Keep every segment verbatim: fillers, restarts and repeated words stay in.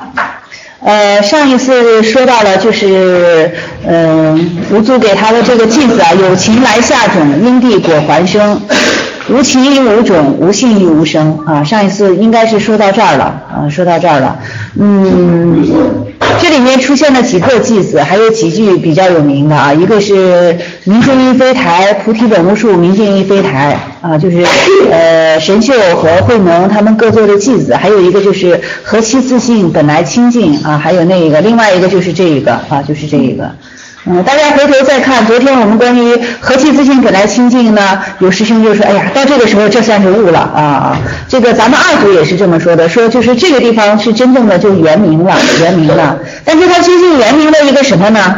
呃，上一次说到了，就是，嗯、呃，吴祖给他的这个句子啊，有情来下种，因地果还生，无情亦无种，无性亦无声啊。上一次应该是说到这儿了啊，说到这儿了，嗯。这里面出现了几个句子，还有几句比较有名的啊，一个是明镜亦非台，菩提本无树，明镜亦非台啊，就是呃神秀和慧能他们各做的句子，还有一个就是何其自信，本来清净啊，还有那个另外一个就是这一个啊，就是这一个。嗯，大家回头再看，昨天我们关于何其自信本来清净呢，有师兄就说，哎呀，到这个时候这算是悟了啊。这个咱们二祖也是这么说的，说就是这个地方是真正的就圆明了，圆明了。但是它究竟圆明了一个什么呢？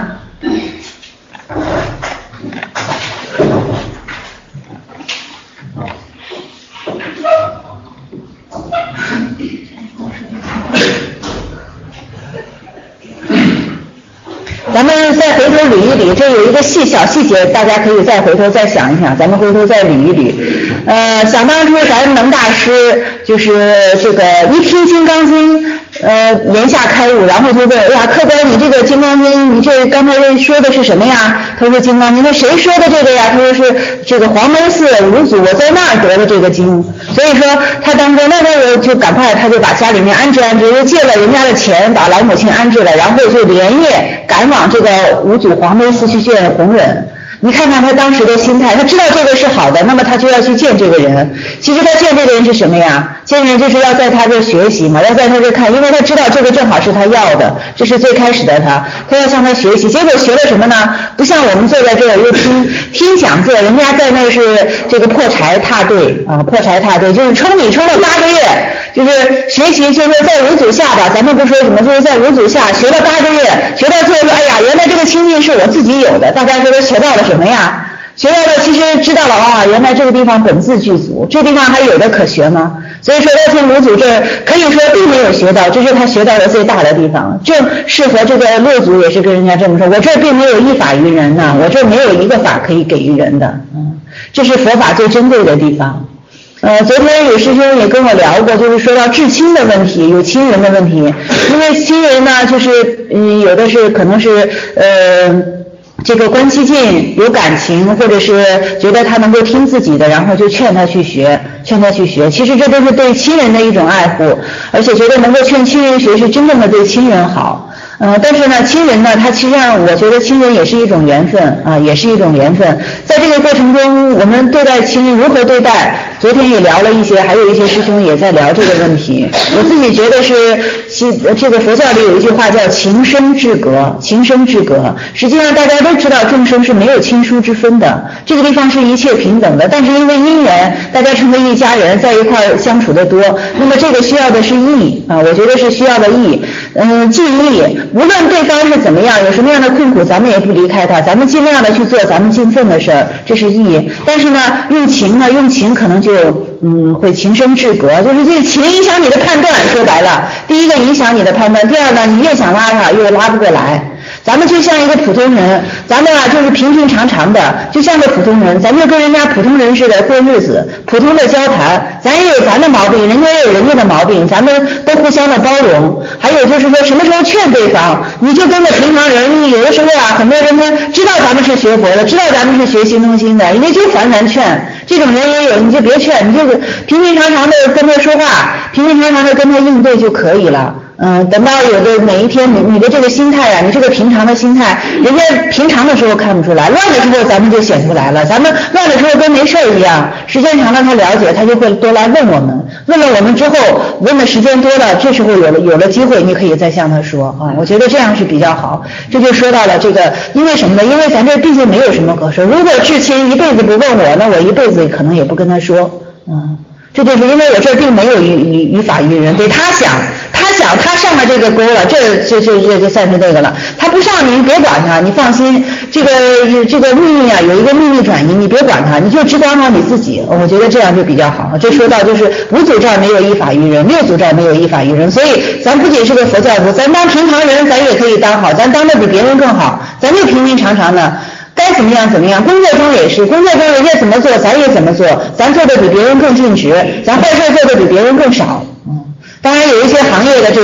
咱们再回头捋一捋，这有一个细小细节，大家可以再回头再想一想，咱们回头再捋一捋。呃，想当初咱能大师就是这个一听《金刚经》，呃，言下开悟，然后就问，哎呀，客官，你这个《金刚经》，你这刚才说的是什么呀？他说《金刚经》，那谁说的这个呀？他说是这个黄梅寺五祖，我在那儿得的这个经。所以说他当时那个就赶快，他就把家里面安置安置，又借了人家的钱，把老母亲安置了，然后就连夜赶往这个五祖黄梅寺去见弘忍。你看看他当时的心态，他知道这个是好的，那么他就要去见这个人。其实他见这个人是什么呀？见人就是要在他这学习嘛，要在他这看，因为他知道这个正好是他要的，这是最开始的他，他要向他学习。结果学了什么呢？不像我们坐在这儿又听听讲座，人家在那是这个破柴踏对啊，破柴踏对，就是冲米冲了八个月，就是学习，就是在五祖下吧，咱们不说什么，就是在五祖下学了八个月，学到最后说，哎呀，原来这个清净是我自己有的。大家说他学到了什么呀？学到了，其实知道了啊，原来这个地方本自具足，这地方还有的可学吗？所以说他从五祖这儿可以说并没有学到，这是他学到的最大的地方。正适合这个六祖也是跟人家这么说，我这儿并没有一法于人呐，我这儿没有一个法可以给予人的，嗯，这是佛法最珍贵的地方。呃，昨天有师兄也跟我聊过，就是说到至亲的问题，有亲人的问题，因为亲人呢，就是嗯，有的是可能是呃。这个关系近，有感情，或者是觉得他能够听自己的，然后就劝他去学，劝他去学。其实这都是对亲人的一种爱护，而且觉得能够劝亲人学是真正的对亲人好。呃，但是呢，亲人呢，他其实上我觉得亲人也是一种缘分啊，也是一种缘分。在这个过程中，我们对待亲人如何对待？昨天也聊了一些，还有一些师兄也在聊这个问题。我自己觉得是，这个佛教里有一句话叫情生至格，情生至格。实际上大家都知道众生是没有亲疏之分的，这个地方是一切平等的。但是因为因缘，大家成为一家人，在一块相处的多，那么这个需要的是义啊，我觉得是需要的义，嗯，尽力。无论对方是怎么样，有什么样的困苦，咱们也不离开他，咱们尽量的去做咱们尽分的事儿，这是义。但是呢，用情呢，用情可能就嗯会情生至格，就是这情影响你的判断。说白了，第一个影响你的判断，第二呢，你越想拉他，越拉不过来。咱们就像一个普通人，咱们啊就是平平常常的，就像个普通人，咱就跟人家普通人似的过日子，普通的交谈，咱也有咱的毛病，人家也有人家的毛病，咱们都互相的包容。还有就是说什么时候劝对方，你就跟个平常人，你有的时候啊，很多人他知道咱们是学佛的，知道咱们是学心中心的，人家就烦咱劝，这种人也有，你就别劝，你就平平常常的跟他说话，平平常常的跟他应对就可以了。嗯，等到有的哪一天你你的这个心态啊，你这个平常的心态，人家平常的时候看不出来，乱的时候咱们就显出来了。咱们乱的时候跟没事一样，时间长了他了解，他就会多来问我们，问了我们之后，问的时间多了，这时候有了有了机会，你可以再向他说啊，我觉得这样是比较好。这就说到了这个，因为什么呢？因为咱这毕竟没有什么可说。如果至亲一辈子不问我，那我一辈子可能也不跟他说，嗯。这就是因为我这并没有于于于法于人，得他想，他想他上了这个钩了，这这这这就算是那个了。他不上你别管他，你放心，这个这个秘密啊有一个秘密转移，你别管他，你就只管好你自己。我觉得这样就比较好。这说到就是五祖这儿没有依法于人，六祖这儿没有依法于人，所以咱不仅是个佛教徒，咱当平常人咱也可以当好，咱当的比别人更好，咱就平平常常的。该怎么样怎么样，工作中也是，工作中人家怎么做咱也怎么做，咱做的比别人更尽职，咱坏事做的比别人更少。嗯，当然有一些行业的这个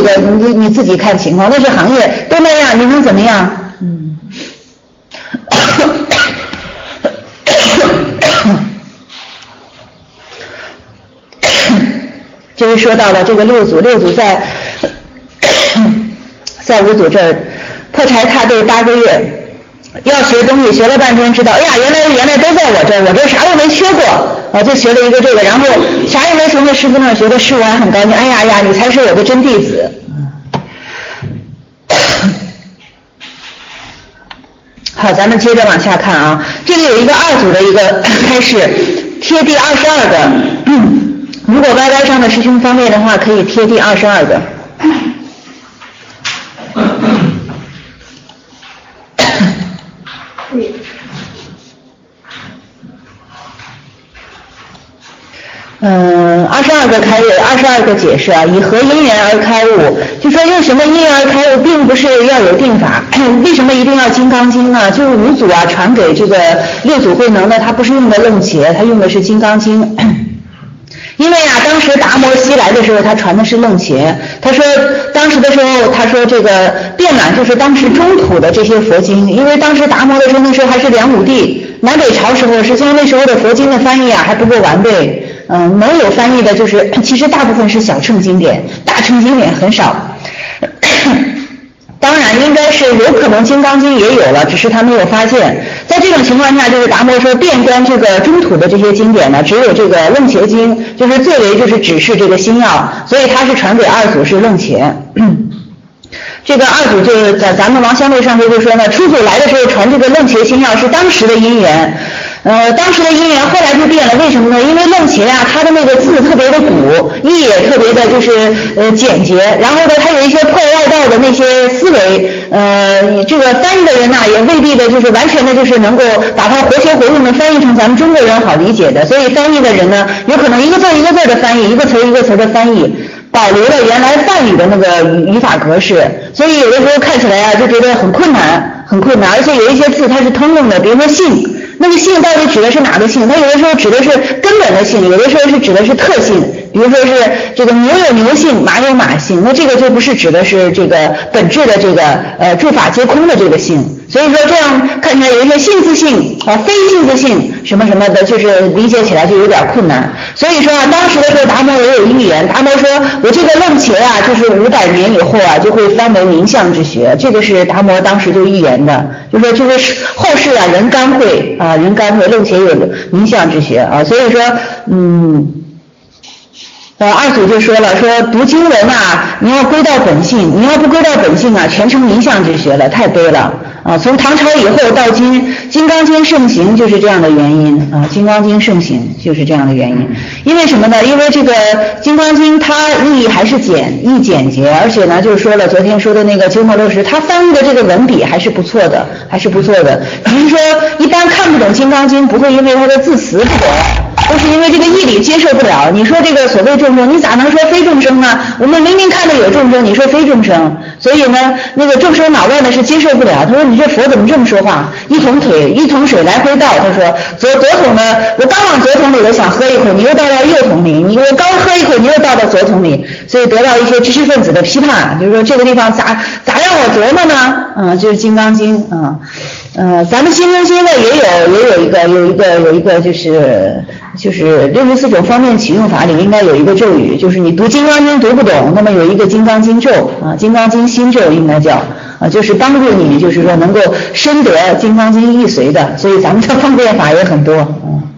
你自己看情况，那是行业都那样，你能怎么样？嗯。就是说到了这个六祖，六祖在在五祖这儿破柴踏对八个月。要学东西，学了半天，知道，哎呀，原来原来都在我这儿，我这啥都没缺过，啊，就学了一个这个，然后啥也没从那师傅那儿学的，师傅还很高兴，哎呀呀，你才是我的真弟子。好，咱们接着往下看啊，这里有一个二组的一个开示，贴第二十二个，嗯，如果歪歪上的师兄方便的话，可以贴第二十二个。嗯，二十二个开悟，二十二个解释啊，以何因缘而开悟？就说用什么因缘而开悟，并不是要有定法。为什么一定要金刚经呢？就是五祖啊传给这个六祖慧能的，他不是用的楞伽，他用的是金刚经。因为啊，当时达摩西来的时候，他传的是楞伽。他说，当时的时候，他说这个遍览就是当时中土的这些佛经，因为当时达摩的时候，那时候还是梁武帝南北朝时候，实际上那时候的佛经的翻译啊还不够完备。嗯，能有翻译的就是，其实大部分是小乘经典，大乘经典很少。当然，应该是有可能《金刚经》也有了，只是他没有发现。在这种情况下，就是达摩说遍观这个中土的这些经典呢，只有这个楞伽经，就是最为就是指示这个心要，所以他是传给二祖是楞伽。这个二祖就是在咱们王香露上回就说呢，初祖来的时候传这个楞伽心要是当时的因缘。呃，当时的因缘后来就变了，为什么呢？因为楞伽啊，它的那个字特别的古，意也特别的就是呃简洁，然后呢，它有一些破外道的那些思维，呃，这个翻译的人呐、啊，也未必的就是完全的就是能够把它活学活用的翻译成咱们中国人好理解的，所以翻译的人呢，有可能一个字一个字的翻译，一个词一个词的翻译，保留了原来梵语的那个语法格式，所以有的时候看起来啊就觉得很困难，很困难，而且有一些字它是通用的，比如说姓。那个姓到底指的是哪个姓？它有的时候指的是根本的姓，有的时候是指的是特性，比如说是这个牛有牛姓，马有马姓，那这个就不是指的是这个本质的这个呃诸法皆空的这个姓。所以说这样看起来有一些姓字姓啊、非姓字姓什么什么的，就是理解起来就有点困难。所以说啊，当时的时候达摩也有预言，达摩说我这个楞伽啊，就是五百年以后啊，就会翻为名相之学，这个是达摩当时就预言的，就说这个后世啊人干会啊人干会楞伽有名相之学啊，所以说嗯。呃，二祖就说了，说读经文啊，你要归到本性，你要不归到本性啊，全成名相之学了，太悲了啊！从唐朝以后到今，《金刚经》盛行就是这样的原因啊，《金刚经》盛行就是这样的原因。因为什么呢？因为这个《金刚经》它意义还是简意简洁，而且呢，就是说了昨天说的那个鸠摩罗什，他翻译的这个文笔还是不错的，还是不错的。只是说一般看不懂《金刚经》，不会因为它的字词不懂。都是因为这个义理接受不了。你说这个所谓众生，你咋能说非众生呢？我们明明看到有众生，你说非众生，所以呢，那个众生脑外呢是接受不了。他说你这佛怎么这么说话？一桶腿一桶水来回倒。他说左左桶呢，我刚往左桶里头想喝一口，你又倒到右桶里，你我刚喝一口，你又倒到左桶里，所以得到一些知识分子的批判，就是说这个地方咋咋让我琢磨呢？嗯，就是《金刚经》啊。呃，咱们新中心呢也有也有一个有一个有一个就是就是六十四种方便启用法里应该有一个咒语，就是你读金刚经读不懂，那么有一个金刚经咒啊，金刚经心咒应该叫啊，就是帮助你就是说能够深得金刚经意髓的，所以咱们的方便法也很多啊。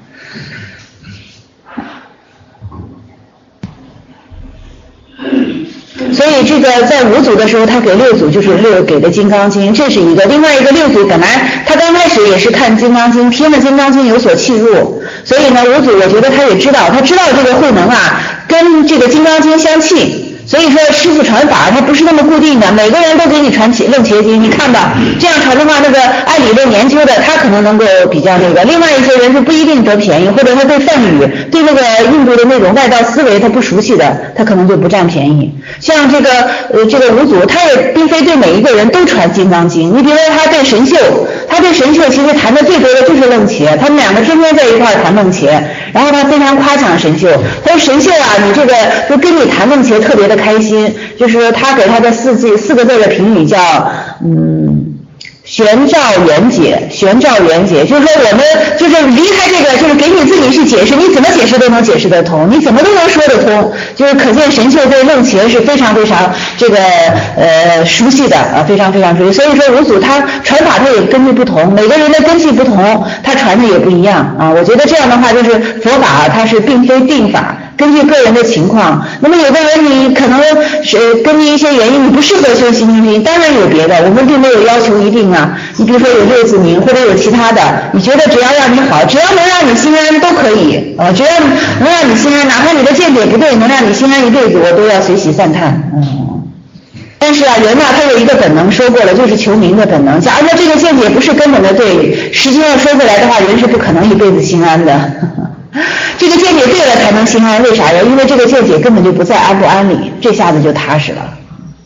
所以这个在五祖的时候，他给六祖就是六给的金刚经，这是一个。另外一个六祖本来他刚开始也是看金刚经，听了金刚经有所契入，所以呢五祖我觉得他也知道，他知道这个慧能啊跟这个金刚经相契。所以说师父传法它不是那么固定的，每个人都给你传起楞伽经，你看吧，这样传的话，那个按理论研究的他可能能够比较那个，另外一些人是不一定得便宜，或者他对梵语对那个印度的那种外道思维他不熟悉的，他可能就不占便宜。像这个呃这个五祖他也并非对每一个人都传金刚经，你比如说他对神秀，他他对神秀其实谈的最多的就是楞伽，他们两个天天在一块谈楞伽，然后他非常夸奖神秀，他说神秀啊，你这个就跟你谈楞伽特别的开心，就是说他给他的四字四个字的评语叫嗯。玄照圆解，玄照圆解，就是说我们就是离开这个，就是给你自己去解释，你怎么解释都能解释得通，你怎么都能说得通，就是可见神秀对楞伽是非常非常这个呃熟悉的啊，非常非常熟悉。所以说五祖他传法他也根据不同，每个人的根基不同，他传的也不一样啊。我觉得这样的话就是佛法它是并非定法。根据个人的情况，那么有的人你可能是根据一些原因你不适合修心经当然有别的，我们并没有要求一定啊。你比如说有六字明或者有其他的，你觉得只要让你好，只要能让你心安都可以啊，只要能让你心安，哪怕你的见解不对，能让你心安一辈子，我都要随喜赞叹。嗯。但是啊，人呐、啊，他有一个本能，说过了，就是求名的本能。假如说这个见解不是根本的对，实际上说回来的话，人是不可能一辈子心安的。这个见解对了才能心安，为啥呀？因为这个见解根本就不在安不安里，这下子就踏实了。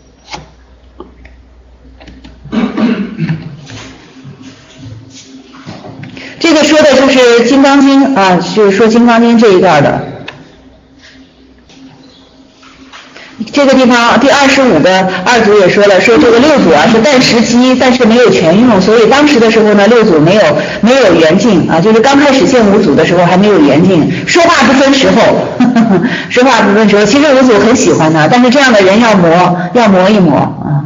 这个说的就是《金刚经》啊，就是说《金刚经》这一段的。这个地方第二十五个二祖也说了，说这个六祖啊是但时机，但是没有全用，所以当时的时候呢，六祖没有没有圆净啊，就是刚开始见五祖的时候还没有圆净，说话不分时候，呵呵说话不分时候。其实五祖很喜欢他，但是这样的人要磨，要磨一磨啊。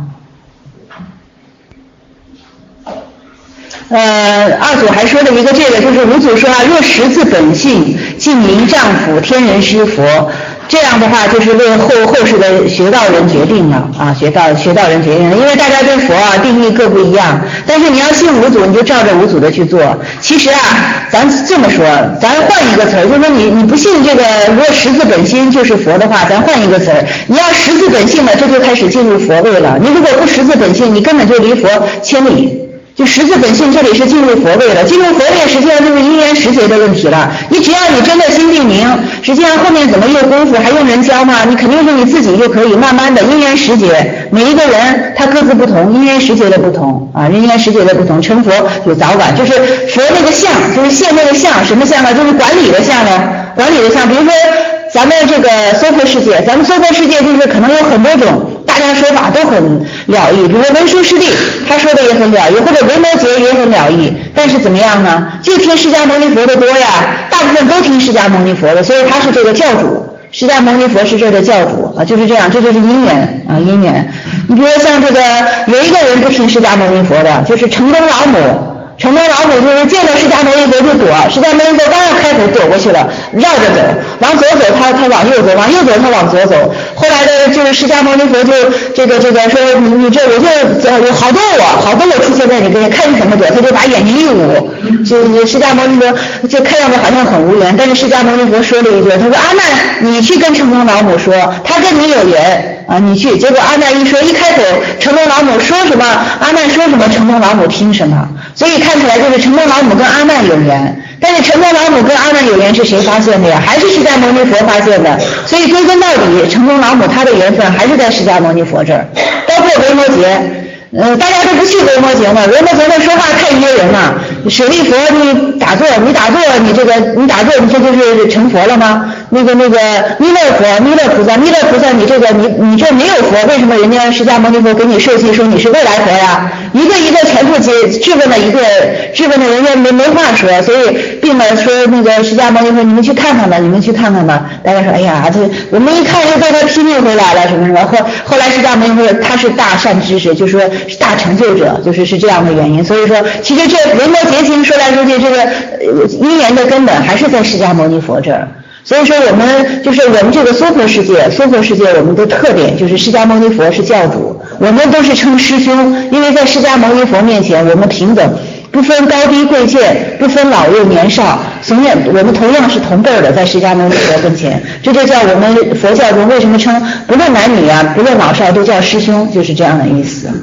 呃，二祖还说了一个这个，就是五祖说啊，若识自本性，尽明丈夫，天人师佛。这样的话就是为后后世的学道人决定了啊，学道学道人决定了，因为大家对佛啊定义各不一样，但是你要信五祖，你就照着五祖的去做。其实啊，咱这么说，咱换一个词儿，就是说你你不信这个，如果识自本心就是佛的话，咱换一个词儿，你要识自本性了，这就开始进入佛位了。你如果不识自本性，你根本就离佛千里。就识自本性，这里是进入佛位了。进入佛位实际上就是因缘时节的问题了。你只要你真的心定明，实际上后面怎么用功夫还用人教吗？你肯定是你自己就可以慢慢的因缘时节，每一个人他各自不同，因缘时节的不同啊，因缘时节的不同，成佛有早晚。就是佛那个相，就是现那个相，什么相呢？就是管理的相呢，管理的相。比如说咱们这个娑婆世界，咱们娑婆世界就是可能有很多种。大家说法都很了义，比如说文殊师利他说的也很了义，或者维摩诘也很了义，但是怎么样呢？就听释迦牟尼佛的多呀，大部分都听释迦牟尼佛的，所以他是这个教主，释迦牟尼佛是这个教主啊，就是这样，这就是因缘啊，因缘。你比如说像这个有一个人不听释迦牟尼佛的，就是城东老母。城东老母就是见到释迦牟尼佛就躲，释迦牟尼佛刚要开口躲过去了，绕着走，往左走他他往右走，往右走他往左走。后来的就是释迦牟尼佛就这个这个说你你这我就有好多我好多我出现在你跟前，看你怎么躲，他就把眼睛一捂，就释迦牟尼佛就看样子好像很无缘，但是释迦牟尼佛说了一句，他说阿难你去跟城东老母说，他跟你有缘啊，你去。结果阿难一说一开口，城东老母说什么阿难说什么，城东老母听什么。所以看起来就是城东老母跟阿难有缘，但是城东老母跟阿难有缘是谁发现的呀？还是释迦牟尼佛发现的。所以归根到底，城东老母他的缘分还是在释迦牟尼佛这儿。包括维摩诘，呃，大家都不去维摩诘呢，维摩诘那说话太噎人了。舍利佛，你打坐，你打坐，你这个你打坐，你这就是成佛了吗？那个那个弥勒佛，弥勒菩萨，弥勒菩萨，你这个你你这没有佛，为什么人家释迦牟尼佛给你授记说你是未来佛呀？一个一个全部接质问了一个，质问的人家没没话说，所以并了说那个释迦牟尼佛，你们去看看吧，你们去看看吧。大家说，哎呀，这我们一看又被他批命回来了，什么什么。后后来释迦牟尼佛他是大善知识，就是说是大成就者，就是是这样的原因。所以说，其实这维摩诘经说来说去，这个因缘的根本还是在释迦牟尼佛这儿。所以说我们就是我们这个娑婆世界，娑婆世界我们的特点就是释迦牟尼佛是教主，我们都是称师兄，因为在释迦牟尼佛面前我们平等，不分高低贵贱，不分老幼年少，同样我们同样是同辈的，在释迦牟尼佛跟前，这就叫我们佛教中为什么称不论男女啊，不论老少都叫师兄，就是这样的意思。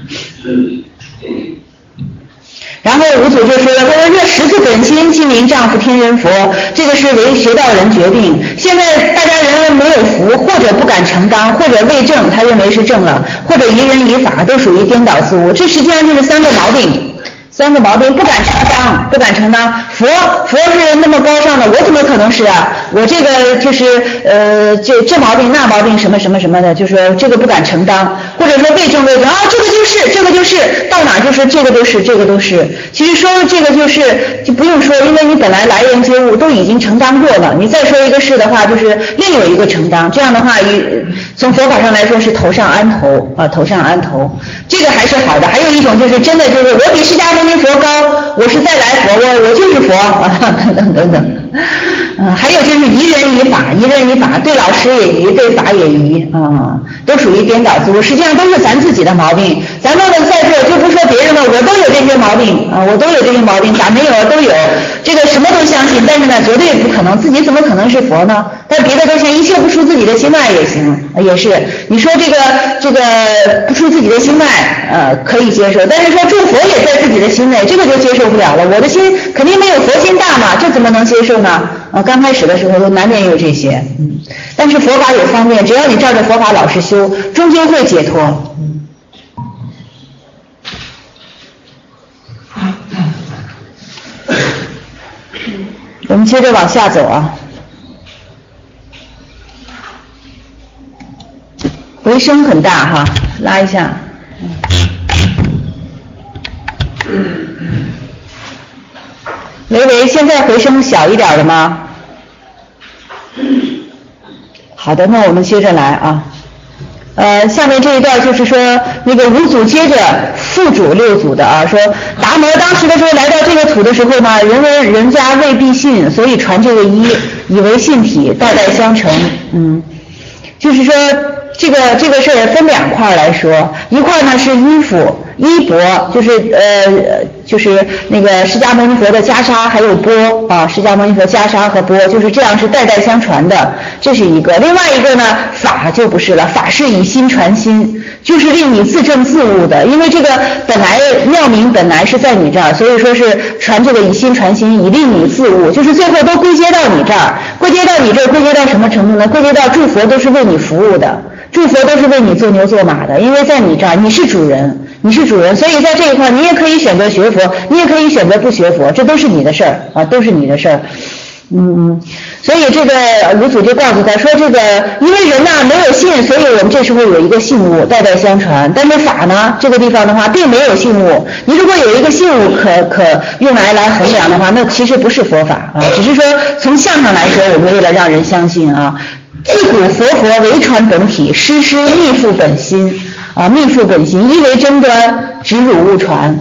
然后五祖就说了，他说若识自本心，尽明丈夫天人佛，这个是为学道人决定。现在大家人没有福，或者不敢承当，或者未正，他认为是正了，或者疑人疑法，都属于颠倒自误。这实际上就是三个毛病。 三个毛病不敢承当，不敢承当。佛佛是那么高尚的，我怎么可能是啊？我这个就是呃，这这毛病那毛病什么什么什么的，就说这个不敢承当，或者说为正为正啊，这个就是这个就是到哪就说这个都是这个都是。其实说这个就是就不用说，因为你本来来源觉悟都已经承担过了，你再说一个是的话，就是另有一个承当。这样的话，从佛法上来说是头上安头啊，头上安头，这个还是好的。还有一种就是真的就是我比释迦牟尼佛高，我是再来佛，我我就是佛啊，等等等等。嗯，还有就是疑人疑法，疑人疑法，对老师也疑，对法也疑啊，都属于颠倒自误，实际上都是咱自己的毛病。咱们在这就不说别人了，我都有这些毛病啊，我都有这些毛病，咋没有？都有。这个什么都相信，但是呢，绝对不可能，自己怎么可能是佛呢？但别的都行，一切不出自己的心外也行，也是。你说这个这个不出自己的心外，呃，可以接受，但是说诸佛也在自己的心内，这个就接受不了了。我的心肯定没有佛心大嘛，这怎么能接受呢？啊，刚开始的时候都难免有这些，嗯，但是佛法有方便，只要你照着佛法老实修，终究会解脱。嗯，我们接着往下走啊。回声很大哈，拉一下。维维，现在回声小一点了吗？好的，那我们接着来啊。呃，下面这一段就是说，那个五祖接着附主六祖的啊，说达摩当时的时候来到这个土的时候呢，人为人家未必信，所以传这个衣，以为信体，代代相承。嗯，就是说这个这个事儿分两块来说，一块呢是衣服。衣钵就是呃就是那个释迦牟尼佛的袈裟还有钵啊，释迦牟尼佛袈裟和钵就是这样是代代相传的，这是一个。另外一个呢，法就不是了，法是以心传心，就是令你自证自悟的。因为这个本来妙明本来是在你这儿，所以说是传这个以心传心，以令你自悟，就是最后都归结到你这儿，归结到你这儿，归结到什么程度呢？归结到诸佛都是为你服务的，诸佛都是为你做牛做马的，因为在你这儿你是主人。你是主人，所以在这一块你也可以选择学佛，你也可以选择不学佛，这都是你的事儿啊，都是你的事儿。嗯嗯，所以这个五祖就告诉他说，这个因为人呢没有信，所以我们这时候有一个信物代代相传，但是法呢这个地方的话并没有信物，你如果有一个信物可可用来来衡量的话，那其实不是佛法啊，只是说从相上来说，我们为了让人相信啊，自古佛佛唯传本体，师师密付本心。啊，密付本心，一为真端，直汝勿传。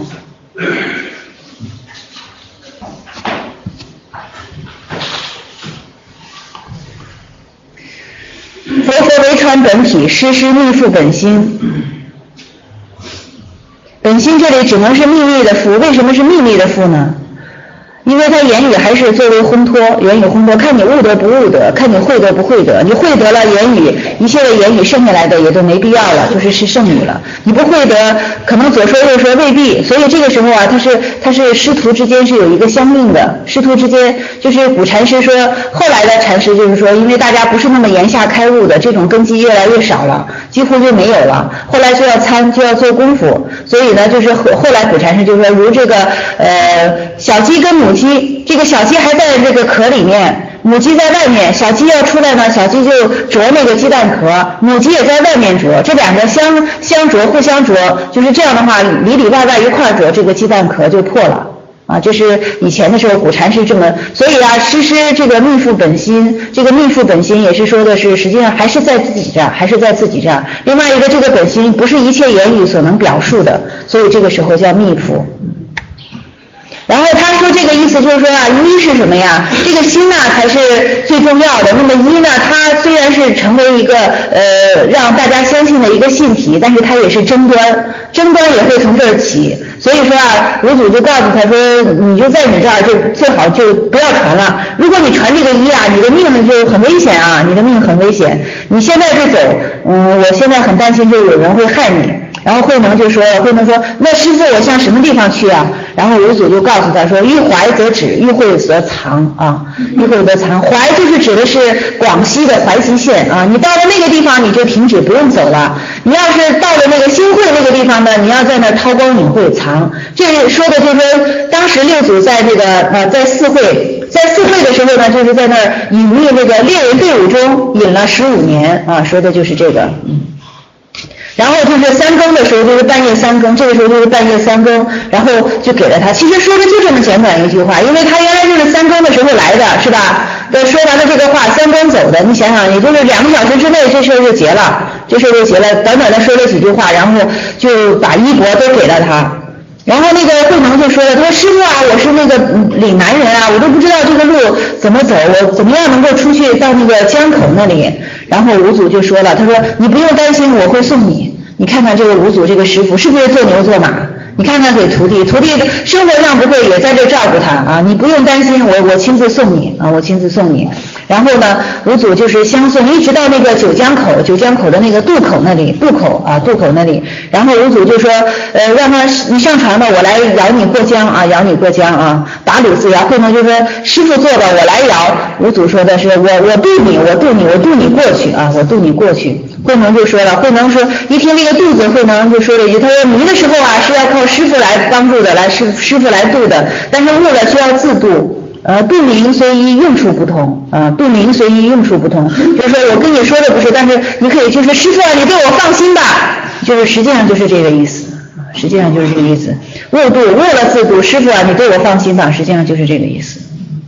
佛佛为传本体，师师密付本心。本心这里只能是秘密的付，为什么是秘密的付呢？因为他言语还是作为烘托，言语烘托，看你悟得不悟得，看你会得不会得。你会得了言语，一切的言语剩下来的也都没必要了，就是是圣语了。你不会得，可能左说右说未必。所以这个时候啊，他是他是师徒之间是有一个相应的，师徒之间就是古禅师说，后来的禅师就是说，因为大家不是那么言下开悟的，这种根基越来越少了，几乎就没有了。后来就要参就要做功夫，所以呢，就是后后来古禅师就说，如这个呃小鸡跟母鸡，这个小鸡还在这个壳里面，母鸡在外面，小鸡要出来呢，小鸡就啄那个鸡蛋壳，母鸡也在外面啄，这两个相相啄，互相啄，就是这样的话，里里外外一块啄，这个鸡蛋壳就破了啊。这是以前的时候古禅师这么，所以啊，师师这个密付本心，这个密付本心也是说的是，实际上还是在自己这儿，还是在自己这儿。另外一个，这个本心不是一切言语所能表述的，所以这个时候叫密付。然后他说这个意思就是说啊，一是什么呀？这个心呢才是最重要的。那么一呢，它虽然是成为一个呃让大家相信的一个信体，但是它也是争端，争端也会从这儿起。所以说啊，五祖就告诉他说，你就在你这儿就最好就不要传了。如果你传这个一啊，你的命就很危险啊，你的命很危险。你现在就走，嗯，我现在很担心就有人会害你。然后慧能就说，慧能说，那师父我向什么地方去啊？然后五祖就告诉他说，欲怀则止，欲慧则藏啊，欲慧则藏。怀就是指的是广西的淮西县啊，你到了那个地方你就停止不用走了。你要是到了那个新会那个地地方呢，你要在那儿韬光养晦藏。这说的就是说，当时六祖在这个呃在四会，在四会的时候呢，就是在那儿隐秘那个猎人队伍中隐了十五年啊，说的就是这个，嗯。然后就是三更的时候，就是半夜三更，这个时候就是半夜三更，然后就给了他。其实说的就这么简短一句话，因为他原来就是三更的时候来的，是吧？说完了这个话，三更走的，你想想，也就是两个小时之内，这事儿就结了，这事儿就结了。短短的说了几句话，然后就把衣钵都给了他。然后那个慧能就说了，他说师傅啊，我是那个岭南人啊，我都不知道这个路怎么走，我怎么样能够出去到那个江口那里。然后五祖就说了，他说你不用担心，我会送你。你看看这个五祖这个师傅是不是做牛做马？你看看给徒弟，徒弟生活上不会也在这照顾他啊，你不用担心，我我亲自送你啊，我亲自送你。然后呢，五祖就是相送，一直到那个九江口，九江口的那个渡口那里，渡口啊，渡口那里。然后五祖就说，呃，让他你上船吧，我来摇你过江啊，摇你过江啊，打鲁自摇。慧能就说，师傅坐吧，我来摇。五祖说的是，我我渡你，我渡你，我渡你过去啊，我渡你过去。慧能就说了，慧能说，一听这个渡字，慧能就说了一句，他说迷的时候啊是要靠师傅来帮助的，来师师傅来渡的，但是悟了就要自渡。呃，渡明随意用处不同啊，渡明随意用处不同，就是说我跟你说的不是，但是你可以就是师傅啊，你对我放心吧，就是实际上就是这个意思，实际上就是这个意思。悟渡悟了自渡，师傅啊，你对我放心吧，实际上就是这个意思。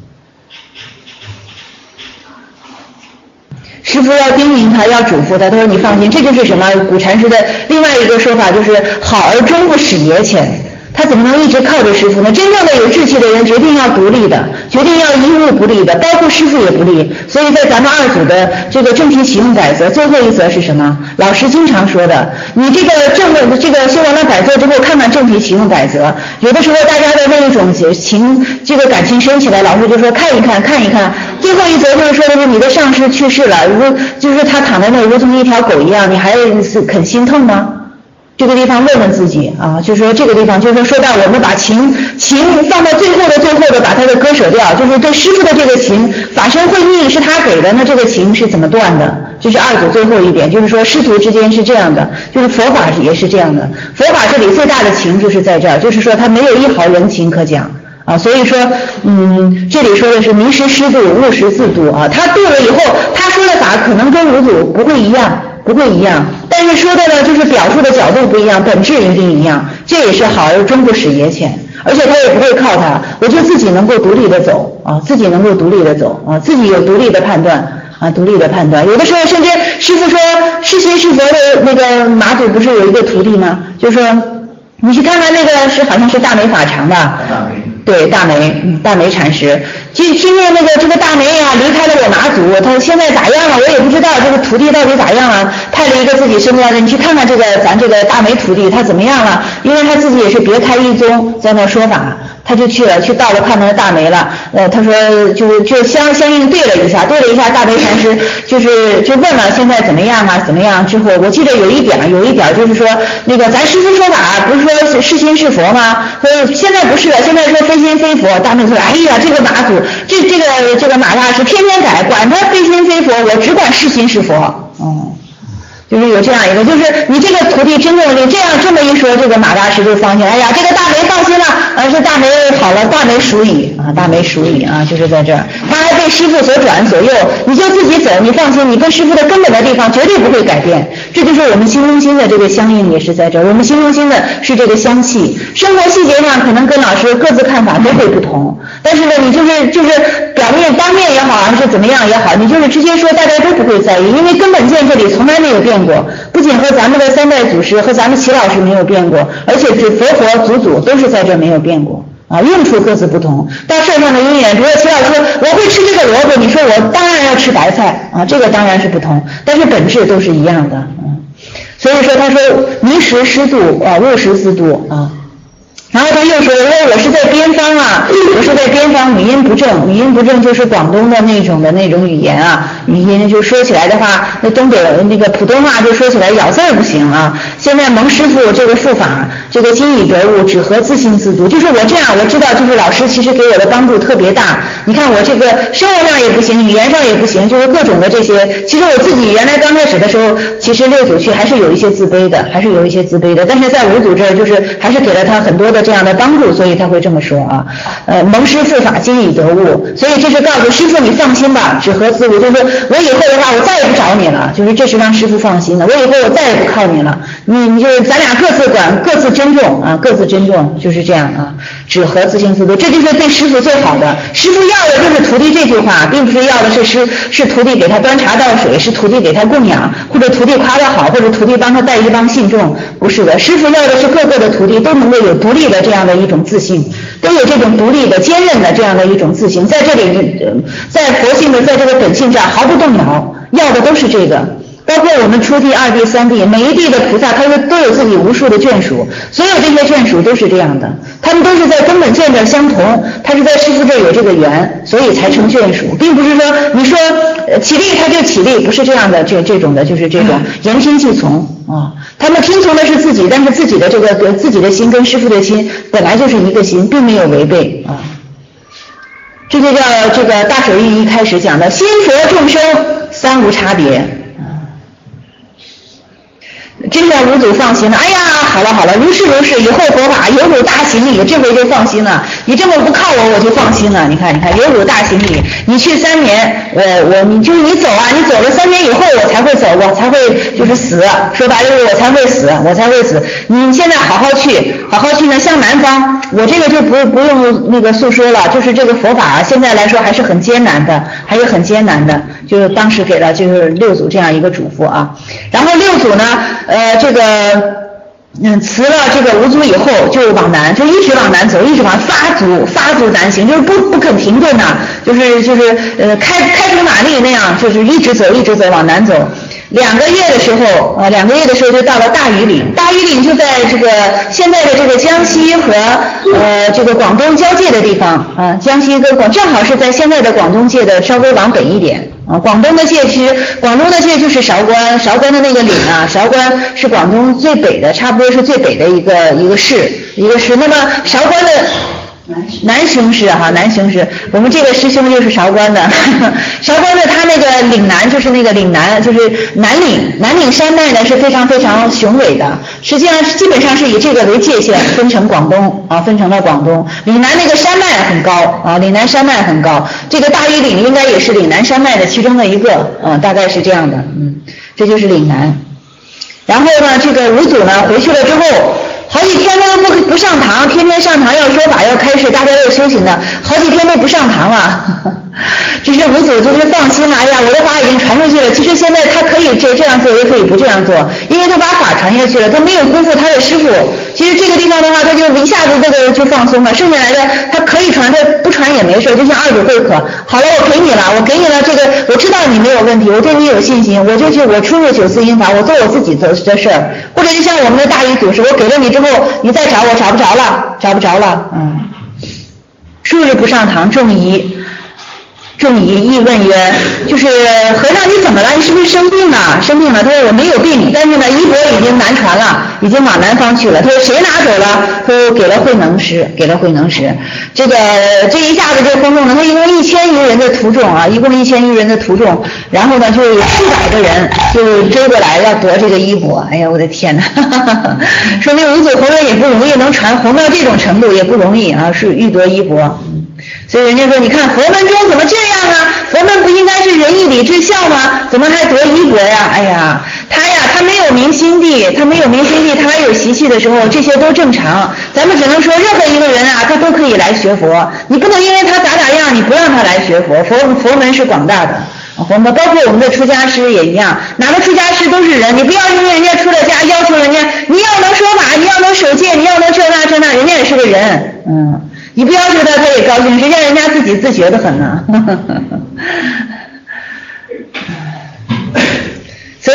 师傅要叮咛他，要嘱咐他，他说你放心，这就是什么？古禅师的另外一个说法就是好而终不使爷遣。他怎么能一直靠着师傅呢？真正的有志气的人决定要独立的，决定要依物不立的，包括师傅也不立。所以在咱们二祖的这个正题启用百则最后一则是什么？老师经常说的，你这个正的这个修完了百则之后，看看正题启用百则。有的时候大家的那种情，这个感情升起来，老师就说看一看，看一看。最后一则就是说的是你的上师去世了，如就是他躺在那如同一条狗一样，你还肯心痛吗？这个地方问问自己啊，就是说这个地方就是说说到我们把情情放到最后的最后的把它的割舍掉，就是对师父的这个情，法身慧命是他给的，那这个情是怎么断的？这是二祖最后一点，就是说师徒之间是这样的，就是佛法也是这样的。佛法这里最大的情就是在这儿，就是说他没有一毫人情可讲啊，所以说嗯，这里说的是明时师度，悟时自度啊，他度了以后，他说的法可能跟五祖不会一样。不会一样，但是说的呢，就是表述的角度不一样，本质一定一样。这也是好而终不使爷遣，而且他也不会靠他，我就自己能够独立的走啊，自己能够独立的走啊，自己有独立的判断啊，独立的判断。有的时候甚至师父说，是心是佛的那个马祖不是有一个徒弟吗？就是说，你去看看那个是好像是大梅法常吧。对，大梅，嗯，大梅禅师，听听见那个这个大梅呀、啊、离开了我马祖，他现在咋样了？我也不知道这个徒弟到底咋样了。派了一个自己身边的人，你去看看这个咱这个大梅徒弟他怎么样了？因为他自己也是别开一宗，在那说法，他就去了，去到了看那个大梅了。呃，他说就就相相应对了一下，对了一下大梅禅师，就是就问了现在怎么样啊？怎么样？之后我记得有一点，有一点就是说那个咱师父说法不是说是心是佛吗？说现在不是了，现在说非心非佛。大梅说：“哎呀，这个马祖，这这个这个马大师天天改，管他非心非佛，我只管是心是佛。”嗯，就是有这样一个，就是你这个徒弟真正的这样这么一说，这个马大师就放心。哎呀，这个大梅放心了，啊，这大梅好了，大梅属矣啊，大梅属矣啊，就是在这儿，他还被师父所转左右，你就自己走，你放心，你跟师父的根本的地方绝对不会改变。这就是我们心中心的这个相应也是在这儿，我们心中心的是这个香气，生活细节上可能跟老师各自看法都会不同，但是呢，你就是就是表面当面也好，还是怎么样也好，你就是直接说，大家都不会在意，因为根本见这里从来没有变过，不仅和咱们的三代祖师和咱们齐老师没有变过，而且是佛佛祖祖都是在这没有变过啊，用处各自不同。到事上的因缘，比如说齐老师说我会吃这个萝卜，你说我当然要吃白菜啊，这个当然是不同，但是本质都是一样的。嗯，所以说他说明时师度啊，悟时自度啊。 然后他又说，因为我是在边方啊，我是在边方，语音不正，语音不正就是广东的那种的那种语言啊，语音就说起来的话，那东北那个普通话就说起来咬字儿不行啊。现在蒙师傅这个术法，这个今已得悟，只合自信自度，就是我这样，我知道就是老师其实给我的帮助特别大。你看我这个生活上也不行，语言上也不行，就是各种的这些，其实我自己原来刚开始的时候，其实六祖去还是有一些自卑的，还是有一些自卑的，但是在五祖这儿就是还是给了他很多的这样的帮助。所以他会这么说啊，呃，蒙师父法，今已得悟，所以这是告诉师父你放心吧，只合自悟，就是说我以后的话我再也不找你了，就是这是让师父放心的，我以后我再也不靠你了，你你就咱俩各自管，各自珍重啊，各自珍重，就是这样啊，只合自性自度，这就是对师父最好的。师父要的就是徒弟这句话，并不是要的是师是徒弟给他端茶倒水，是徒弟给他供养，或者徒弟夸他好，或者徒弟帮他带一帮信众，不是的，师父要的是各个的徒弟都能够有独立的这样的一种自信，都有这种独立的坚韧的这样的一种自信，在这里在佛性的在这个本性上毫不动摇，要的都是这个。包括我们初地、二地、三地，每一地的菩萨他都有自己无数的眷属，所有这些眷属都是这样的，他们都是在根本见着相同，他是在师父这有这个缘，所以才成眷属，并不是说你说呃起立他就起立，不是这样的，这这种的就是这种言听计从啊，他们听从的是自己，但是自己的这个自己的心跟师父的心本来就是一个心，并没有违背啊。这就叫这个大手印一开始讲的心佛众生三无差别。这下五祖放心了，哎呀，好了好了，如是如是，以后佛法有辱大行礼，这回就放心了。你这么不靠我，我就放心了。你看，你看，有辱大行礼，你去三年，我我你就是你走啊，你走了三年以后，我才会走，我才会就是死。说白了就是我才会死，我才会死。你现在好好去，好好去呢，向南方，我这个就不不用那个诉说了，就是这个佛法现在来说还是很艰难的，还是很艰难的。就是当时给了就是六祖这样一个嘱咐啊，然后六祖呢。呃，这个嗯，辞了这个五祖以后，就往南，就一直往南走，一直往发足发足南行，就是不不肯停顿呐，就是就是呃开开足马力那样，就是一直走一直走往南走。两个月的时候，呃，两个月的时候就到了大庾岭。大庾岭就在这个现在的这个江西和呃这个广东交界的地方啊、呃，江西跟广正好是在现在的广东界的稍微往北一点啊。广东的界区，广东的界就是韶关，韶关的那个岭啊，韶关是广东最北的，差不多是最北的一个一个市，一个市。那么韶关的。南兴市哈，南兴市，我们这个师兄就是韶关的，呵呵韶关的他那个岭南就是那个岭南，就是南岭，南岭山脉呢是非常非常雄伟的，实际上基本上是以这个为界限分成广东啊，分成了广东。岭南那个山脉很高啊，岭南山脉很高，这个大庾岭应该也是岭南山脉的其中的一个，啊，大概是这样的，嗯，这就是岭南。然后呢，这个五祖呢回去了之后。好几天都不不上堂，天天上堂要说法要开示，大家要修行的，好几天都不上堂了。这是五祖就是放心了，哎呀，我的法已经传出去了。其实现在他可以这这样做，也可以不这样做，因为他把法传下去了，他没有辜负他的师父。其实这个地方的话，他就一下子这个就放松了，剩下来的他可以传，他不传也没事。就像二祖会可，好了，我给你了，我给你了这个，我知道你没有问题，我对你有信心，我就去我出入九四因法，我做我自己做的事儿。或者就像我们的大庾祖师，我给了你之后，你再找我找不着了，找不着了，嗯。数日不上堂，众疑。众疑议问曰，就是和尚你怎么了？你是不是生病了？生病了？他说我没有病，但是呢衣钵已经南传了，已经往南方去了。他说谁拿走了？他说给了慧能师，给了慧能师。这个这一下子就轰动了，他一共一千余人的徒众啊，一共一千余人的徒众，然后呢就有数百个人就追过来要夺这个衣钵。哎呀，我的天哪！说明五祖弘忍也不容易，能传弘到这种程度也不容易啊，是欲夺衣钵。所以人家说，你看佛门中怎么这样啊？佛门不应该是仁义礼智孝吗？怎么还夺衣钵呀？哎呀，他呀，他没有明心地，他没有明心地，他还有习气的时候，这些都正常。咱们只能说，任何一个人啊，他都可以来学佛。你不能因为他咋咋样，你不让他来学佛。佛佛门是广大的，佛门包括我们的出家师也一样，哪个出家师都是人，你不要因为人家出了家，要求人家你要能说法，你要能守戒，你要能这那这那，人家也是个人，嗯。你不要求他，他也高兴，谁叫人家自己自觉的很呢？所以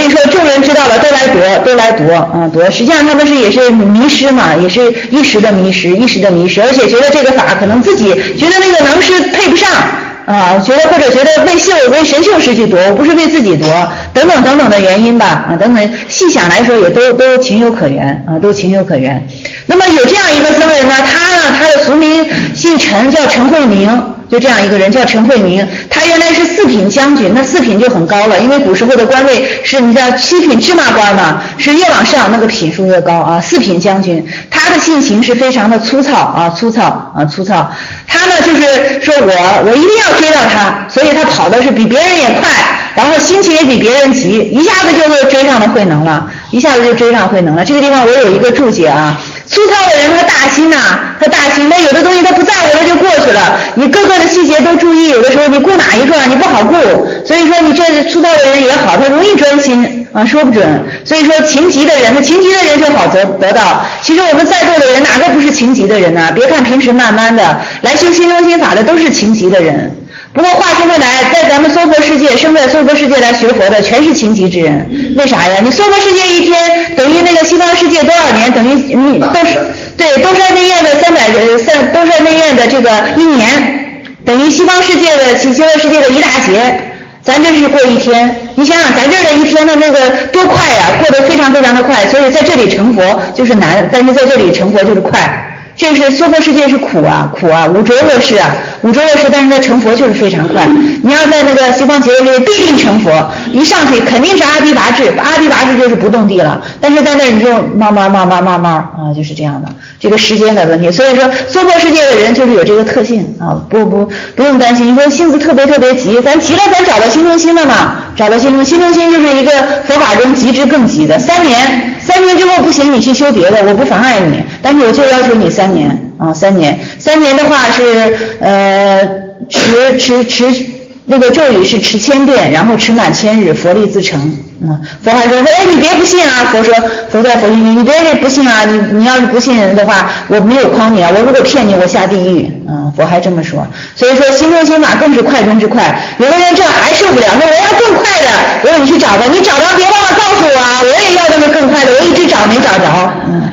以说众人知道了都来夺，都来夺啊夺。实际上他们是也是迷失嘛，也是一时的迷失，一时的迷失，而且觉得这个法可能自己觉得那个能师配不上。啊，觉得或者觉得为秀为神秀师去夺，我不是为自己夺，等等等等的原因吧，啊，等等，细想来说也都都情有可原啊，都情有可原。那么有这样一个僧人呢，他呢，他的俗名姓陈，叫陈惠明。就这样一个人叫陈惠明，他原来是四品将军，那四品就很高了，因为古时候的官位是你知道七品芝麻官嘛，是越往上那个品数越高啊。四品将军，他的性情是非常的粗糙啊，粗糙啊，粗糙。他呢就是说我我一定要追到他，所以他跑的是比别人也快，然后心情也比别人急，一下子就追上了慧能了，一下子就追上慧能了。这个地方我有一个注解啊。粗糙的人他大心呐、啊，他大心，他有的东西他不在乎他就过去了，你各个的细节都注意，有的时候你顾哪一个你不好顾，所以说你这粗糙的人也好，他容易专心啊，说不准。所以说情急的人，他情急的人就好得得到。其实我们在座的人哪个不是情急的人呢、啊？别看平时慢慢的来修心中心法的都是情急的人。不过话说回来，在咱们娑婆世界，生在娑婆世界来学佛的全是情急之人。为啥呀？你娑婆世界一天等于那个西方世界多少年？等于你都是对东山内院的三百三东山内院的这个一年，等于西方世界的西方世界的一大劫。咱这是过一天，你想想咱这儿的一天的那个多快呀、啊，过得非常非常的快。所以在这里成佛就是难，但是在这里成佛就是快。这是娑婆世界是苦啊苦啊，五浊恶世啊，五浊恶世，但是它成佛就是非常快。你要在那个西方极乐世界必定成佛，一上去肯定是阿鼻拔智，阿鼻拔智就是不动地了。但是在那你就慢慢慢慢慢慢啊，就是这样的，这个时间的问题。所以说娑婆世界的人就是有这个特性啊，不不不用担心。你说性子特别特别急，咱急了咱找到心中心了嘛，找到心中心中心就是一个佛法中极之更急的。三年三年之后不行，你去修别的，我不妨碍你，但是我就要求你三年啊，三年，三年的话是呃持持持那个咒语是持千遍，然后持满千日，佛力自成。嗯，佛还说，哎，你别不信啊！佛说，佛在佛心里，你别不信啊！你你要是不信的话，我没有诓你啊！我如果骗你，我下地狱。嗯，佛还这么说。所以说，心中心法更是快中之快。有的人这还受不了，说我要更快的，我说你去找吧，你找着别忘了告诉我啊！我也要那个更快的，我一直找没找着。嗯。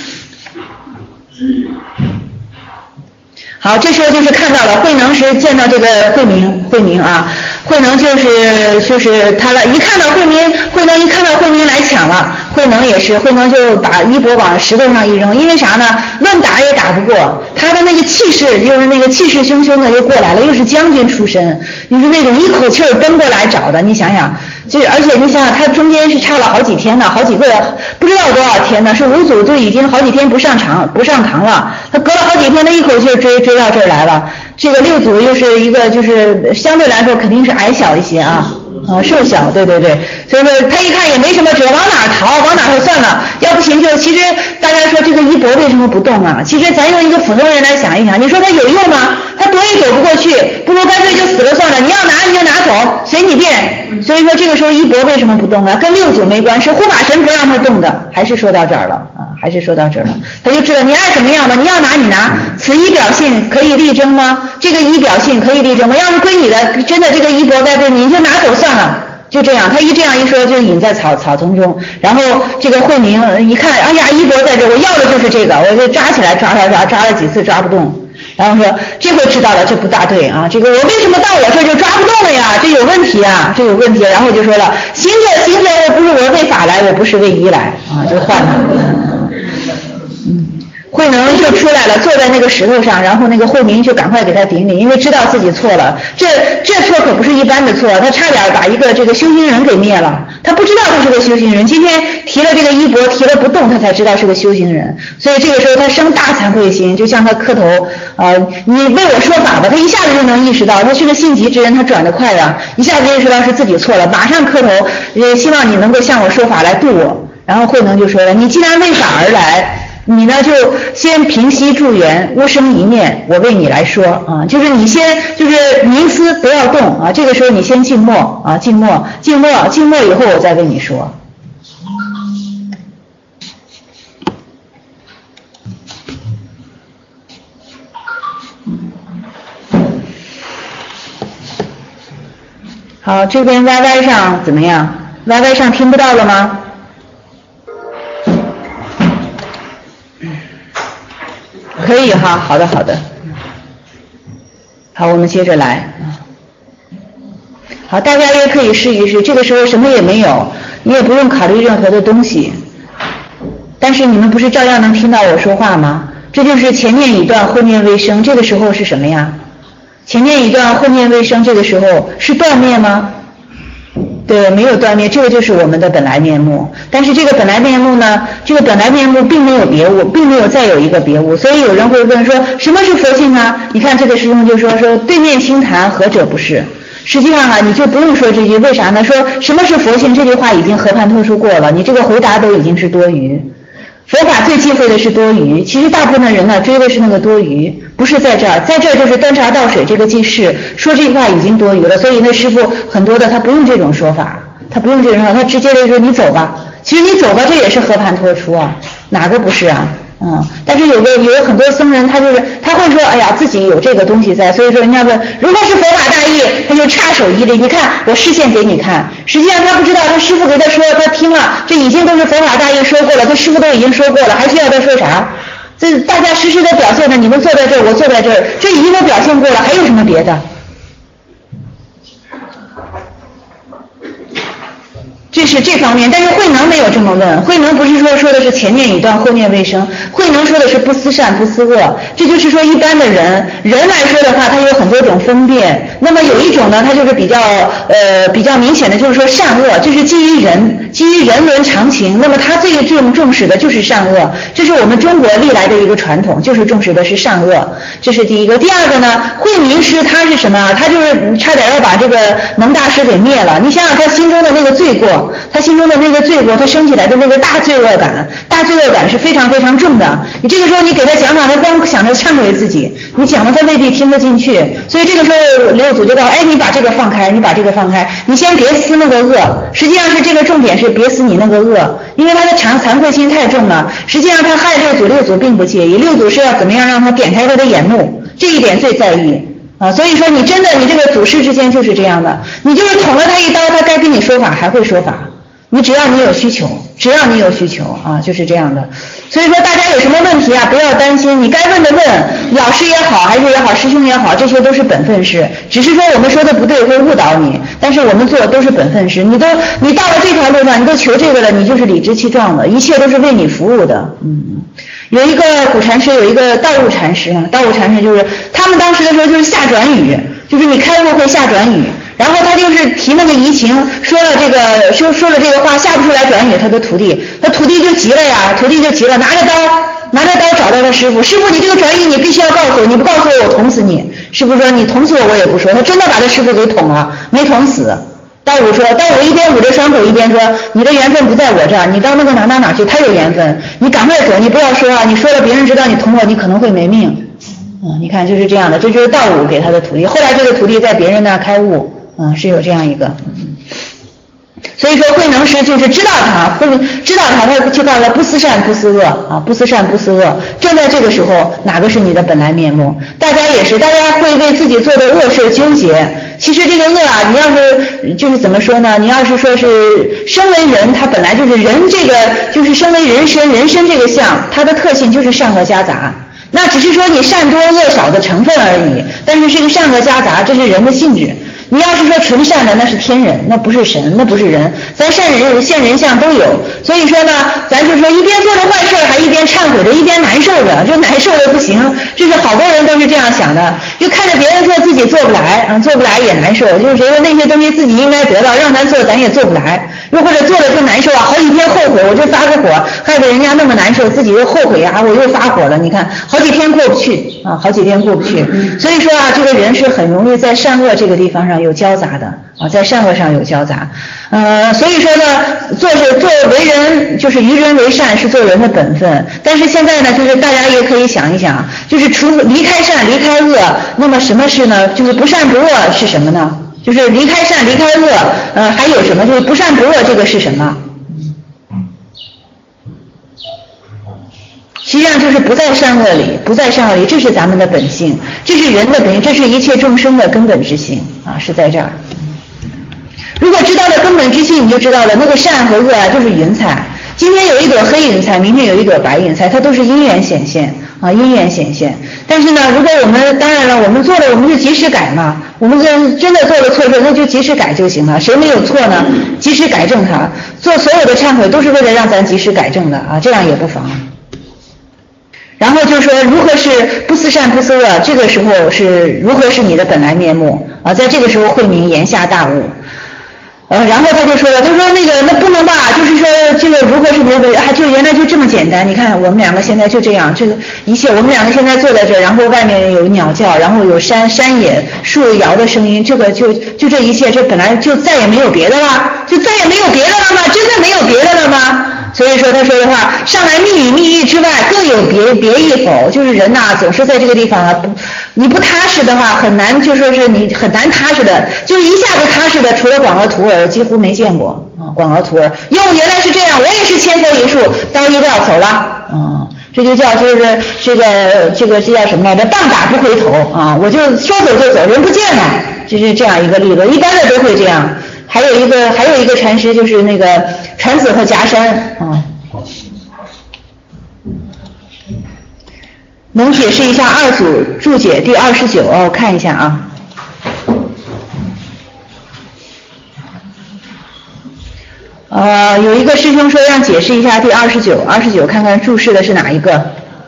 好，这时候就是看到了慧能是见到这个慧明，慧明啊，慧能就是就是他了，一看到慧明，慧能一看到慧明来抢了，慧能也是，慧能就把衣钵往石头上一扔，因为啥呢？论打也打不过，他的那个气势又是那个气势汹汹的又过来了，又是将军出身，又是那种一口气儿奔过来找的，你想想。就而且你想想，他中间是差了好几天呢，好几个不知道多少天呢，是五祖就已经好几天不上场不上堂了，他隔了好几天，他一口气追追到这儿来了。这个六祖又是一个就是相对来说肯定是矮小一些啊。啊，瘦小，对对对，所以说他一看也没什么辙，往哪逃？往哪说算了，要不行就其实大家说这个衣钵为什么不动啊？其实咱用一个普通人来想一想，你说他有用吗？他躲也躲不过去，不如干脆就死了算了。你要拿你就拿走，随你便。所以说这个时候衣钵为什么不动啊？跟六祖没关系，护法神不让他动的。还是说到这儿了啊，还是说到这儿了。他就知道你爱怎么样吧，你要拿你拿，此一表信可以力争吗？这个一表信可以力争吗？要是归你的，真的这个衣钵该归你，你就拿走算了。就这样，他一这样一说，就隐在草草丛中。然后这个慧明一看，哎呀，衣钵在这，我要的就是这个，我就抓起来抓抓抓，抓了几次抓不动。然后说这回知道了，这不大对啊，这个我为什么到我这就抓不动了呀？这有问题啊，这有问题。然后就说了，行者行者，我不是我为法来，我不是为仪来啊，就换了。嗯。慧能就出来了，坐在那个石头上，然后那个慧明就赶快给他顶礼，因为知道自己错了。这这错可不是一般的错，他差点把一个这个修行人给灭了。他不知道他是个修行人，今天提了这个衣钵，提了不动，他才知道是个修行人。所以这个时候他生大惭愧心，就向他磕头，呃，你为我说法吧。他一下子就能意识到，他是个性急之人，他转得快啊，一下子意识到是自己错了，马上磕头，也希望你能够向我说法来度我。然后慧能就说了，你既然为法而来。你呢就先平息助缘，无声一念，我为你来说啊，就是你先就是冥思不要动啊，这个时候你先静默啊，静默静默静默以后我再为你说。好，这边 Y Y 上怎么样？ ？Y Y 上听不到了吗？可以哈，好的好的。好，我们接着来。好，大家也可以试一试，这个时候什么也没有，你也不用考虑任何的东西，但是你们不是照样能听到我说话吗？这就是前面一段后面未生，这个时候是什么呀？前面一段后面未生，这个时候是断灭吗？对，没有断灭，这个就是我们的本来面目。但是这个本来面目呢，这个本来面目并没有别物，并没有再有一个别物。所以有人会问说，什么是佛性呢？你看这个师兄就说说对面轻谈，何者不是？实际上啊，你就不用说这句，为啥呢？说什么是佛性这句话已经和盘托出过了，你这个回答都已经是多余。佛法最忌讳的是多余，其实大部分人呢追的是那个多余，不是在这儿，在这儿就是端茶倒水这个记事，说这句话已经多余了，所以那师父很多的他不用这种说法，他不用这种说法，他直接的说你走吧，其实你走吧这也是和盘托出啊，哪个不是啊？嗯，但是有个有很多僧人，他就是他会说，哎呀，自己有这个东西在，所以说人家问，如果是佛法大义，他就插手一力，你看我示现给你看。实际上他不知道，他师父给他说，他听了，这已经都是佛法大义说过了，他师父都已经说过了，还需要他说啥？这大家实时的表现呢，你们坐在这儿，我坐在这儿，这已经都表现过了，还有什么别的？这是这方面，但是慧能没有这么问，慧能不是说说的是前面一段后面未生，慧能说的是不思善不思恶，这就是说一般的人人来说的话，他有很多种分辨，那么有一种呢，他就是比较呃比较明显的，就是说善恶，就是基于人基于人伦常情，那么他最重重视的就是善恶，这是我们中国历来的一个传统，就是重视的是善恶，这是第一个。第二个呢，慧明师他是什么？他就是差点要把这个蒙大师给灭了，你想想他心中的那个罪过。他心中的那个罪过，他升起来的那个大罪恶感，大罪恶感是非常非常重的。你这个时候你给他讲讲，他光想着忏悔自己，你讲了他未必听得进去。所以这个时候刘祖就告，哎，你把这个放开，你把这个放开，你先别思那个恶。实际上是这个重点是别思你那个恶，因为他的惭惭愧心太重了。实际上他害六祖，六祖并不介意，六祖是要怎么样让他点开他的眼目，这一点最在意。啊，所以说你真的，你这个祖师之间就是这样的，你就是捅了他一刀，他该跟你说法还会说法，你只要你有需求，只要你有需求啊，就是这样的。所以说大家有什么问题啊，不要担心，你该问的问，老师也好，还是也好，师兄也好，这些都是本分事，只是说我们说的不对会误导你，但是我们做的都是本分事，你都你到了这条路上，你都求这个了，你就是理直气壮的，一切都是为你服务的，嗯。有一个古禅师，有一个道悟禅师啊，道悟禅师就是他们当时的时候就是下转语，就是你开悟会下转语，然后他就是提那个移情，说了这个说说了这个话下不出来转语，他的徒弟，他徒弟就急了呀，徒弟就急了，拿着刀拿着刀找到他师傅，师傅你这个转语你必须要告诉我，你不告诉我我捅死你。师傅说你捅死我我也不说，他真的把他师傅给捅了，没捅死。道武说，道武一边捂着伤口一边说，你的缘分不在我这儿，你到那个哪哪哪去，他有缘分，你赶快走，你不要说啊，你说了别人知道你捅我，你可能会没命。嗯，你看就是这样的，这就是道武给他的徒弟，后来这个徒弟在别人那开悟，嗯，是有这样一个。嗯，所以说慧能师就是知道他，会知道他，他就告诉他不思善不思恶啊，不思善不思恶。正在这个时候，哪个是你的本来面目？大家也是，大家会为自己做的恶事纠结。其实这个恶啊，你要是就是怎么说呢？你要是说是身为人，他本来就是人，这个就是身为人身，人身这个相，它的特性就是善恶夹杂。那只是说你善多恶少的成分而已，但是这个善恶夹杂，这是人的性质。你要是说纯善的，那是天人，那不是神，那不是人，咱善人现人相都有。所以说呢，咱就说一边做着坏事还一边忏悔着，一边难受着，就难受的不行。这是好多人都是这样想的，就看着别人做自己做不来，啊，做不来也难受，就是觉得那些东西自己应该得到，让咱做咱也做不来，又或者做了更难受啊，好几天后悔，我就发个火，害得人家那么难受，自己又后悔啊，我又发火了，你看好几天过不去啊，好几天过不去。所以说啊，这个人是很容易在善恶这个地方上有交杂的啊，在善恶上有交杂，呃，所以说呢，做是做为人，就是于人为善是做人的本分。但是现在呢，就是大家也可以想一想，就是除离开善离开恶，那么什么是呢？就是不善不恶是什么呢？就是离开善离开恶，呃，还有什么？就是不善不恶，这个是什么？实际上就是不在善恶里，不在善恶里，这是咱们的本性，这是人的本性，这是一切众生的根本之性啊，是在这儿。 如果知道了根本之心，你就知道了那个善和恶啊就是云彩。今天有一朵黑云彩，明天有一朵白云彩，它都是因缘显现啊，因缘显现。但是呢，如果我们当然了，我们做了，我们就及时改嘛。我们真真的做了错事，那就及时改就行了。谁没有错呢？及时改正它。做所有的忏悔都是为了让咱及时改正的啊，这样也不妨。然后就说如何是不思善不思恶，这个时候是如何是你的本来面目啊，在这个时候慧明言下大悟。呃，然后他就说了，他说那个那不能吧，就是说这个如何是没有，还就原来就这么简单。你看我们两个现在就这样，这个一切我们两个现在坐在这，然后外面有鸟叫，然后有山山野树摇的声音，这个就就这一切，这本来就再也没有别的了，就再也没有别的了吗？真的没有别的了吗？所以说他说的话，上来密与密意之外各有别别意否，就是人呐、啊、总是在这个地方啊，不你不踏实的话很难，就说是你很难踏实的，就一下子踏实的，除了广额徒儿几乎没见过啊，广额徒儿哟原来是这样，我也是千佛一术，刀一撂走了啊、嗯，这就叫就是这个这个这叫什么来着？棒打不回头啊，我就说走就走，人不见了，就是这样一个例子，一般的都会这样。还有一个还有一个禅师就是那个传子和夹山啊，能解释一下二祖注解第二十九哦，看一下啊。呃，有一个师兄说让解释一下第二十九，二十九看看注释的是哪一个？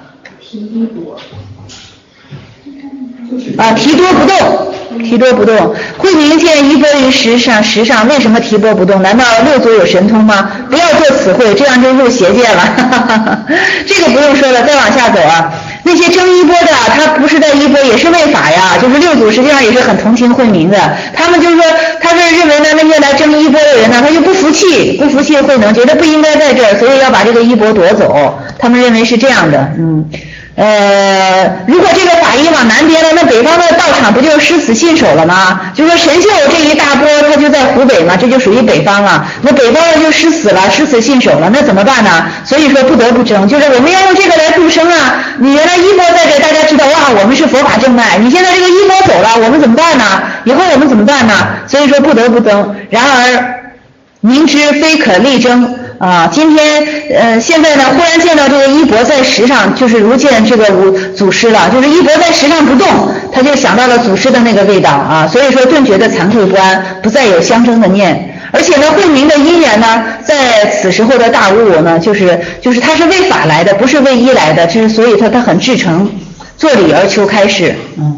啊，提多不动。提多不动，慧明见一波于石上，石上为什么提波不动？难道六祖有神通吗？不要做此会，这样就入邪界了。这个不用说了，再往下走啊。那些争衣钵的，他不是在衣钵，也是为法呀。就是六祖实际上也是很同情慧明的，他们就是说，他是认为呢，那些来争衣钵的人呢，他就不服气，不服气慧能，觉得不应该在这儿，所以要把这个衣钵夺走。他们认为是这样的，嗯。呃，如果这个法医往南边了，那北方的道场不就失死信守了吗？就说神秀这一大波，它就在湖北嘛，这就属于北方了。那北方的就失死了，失死信守了，那怎么办呢？所以说不得不争，就是我们要用这个来度生啊。你原来衣钵在这，大家知道哇，我们是佛法正脉。你现在这个衣钵走了，我们怎么办呢？以后我们怎么办呢？所以说不得不争。然而明知非可力争。啊，今天呃，现在呢，忽然见到这个衣钵在石上，就是如见这个祖师了，就是衣钵在石上不动，他就想到了祖师的那个味道啊，所以说顿觉得惭愧不安，不再有相争的念。而且呢，慧明的因缘呢，在此时候的大悟呢，就是就是他是为法来的，不是为依来的，就是所以他他很至诚，作礼而求开示，嗯，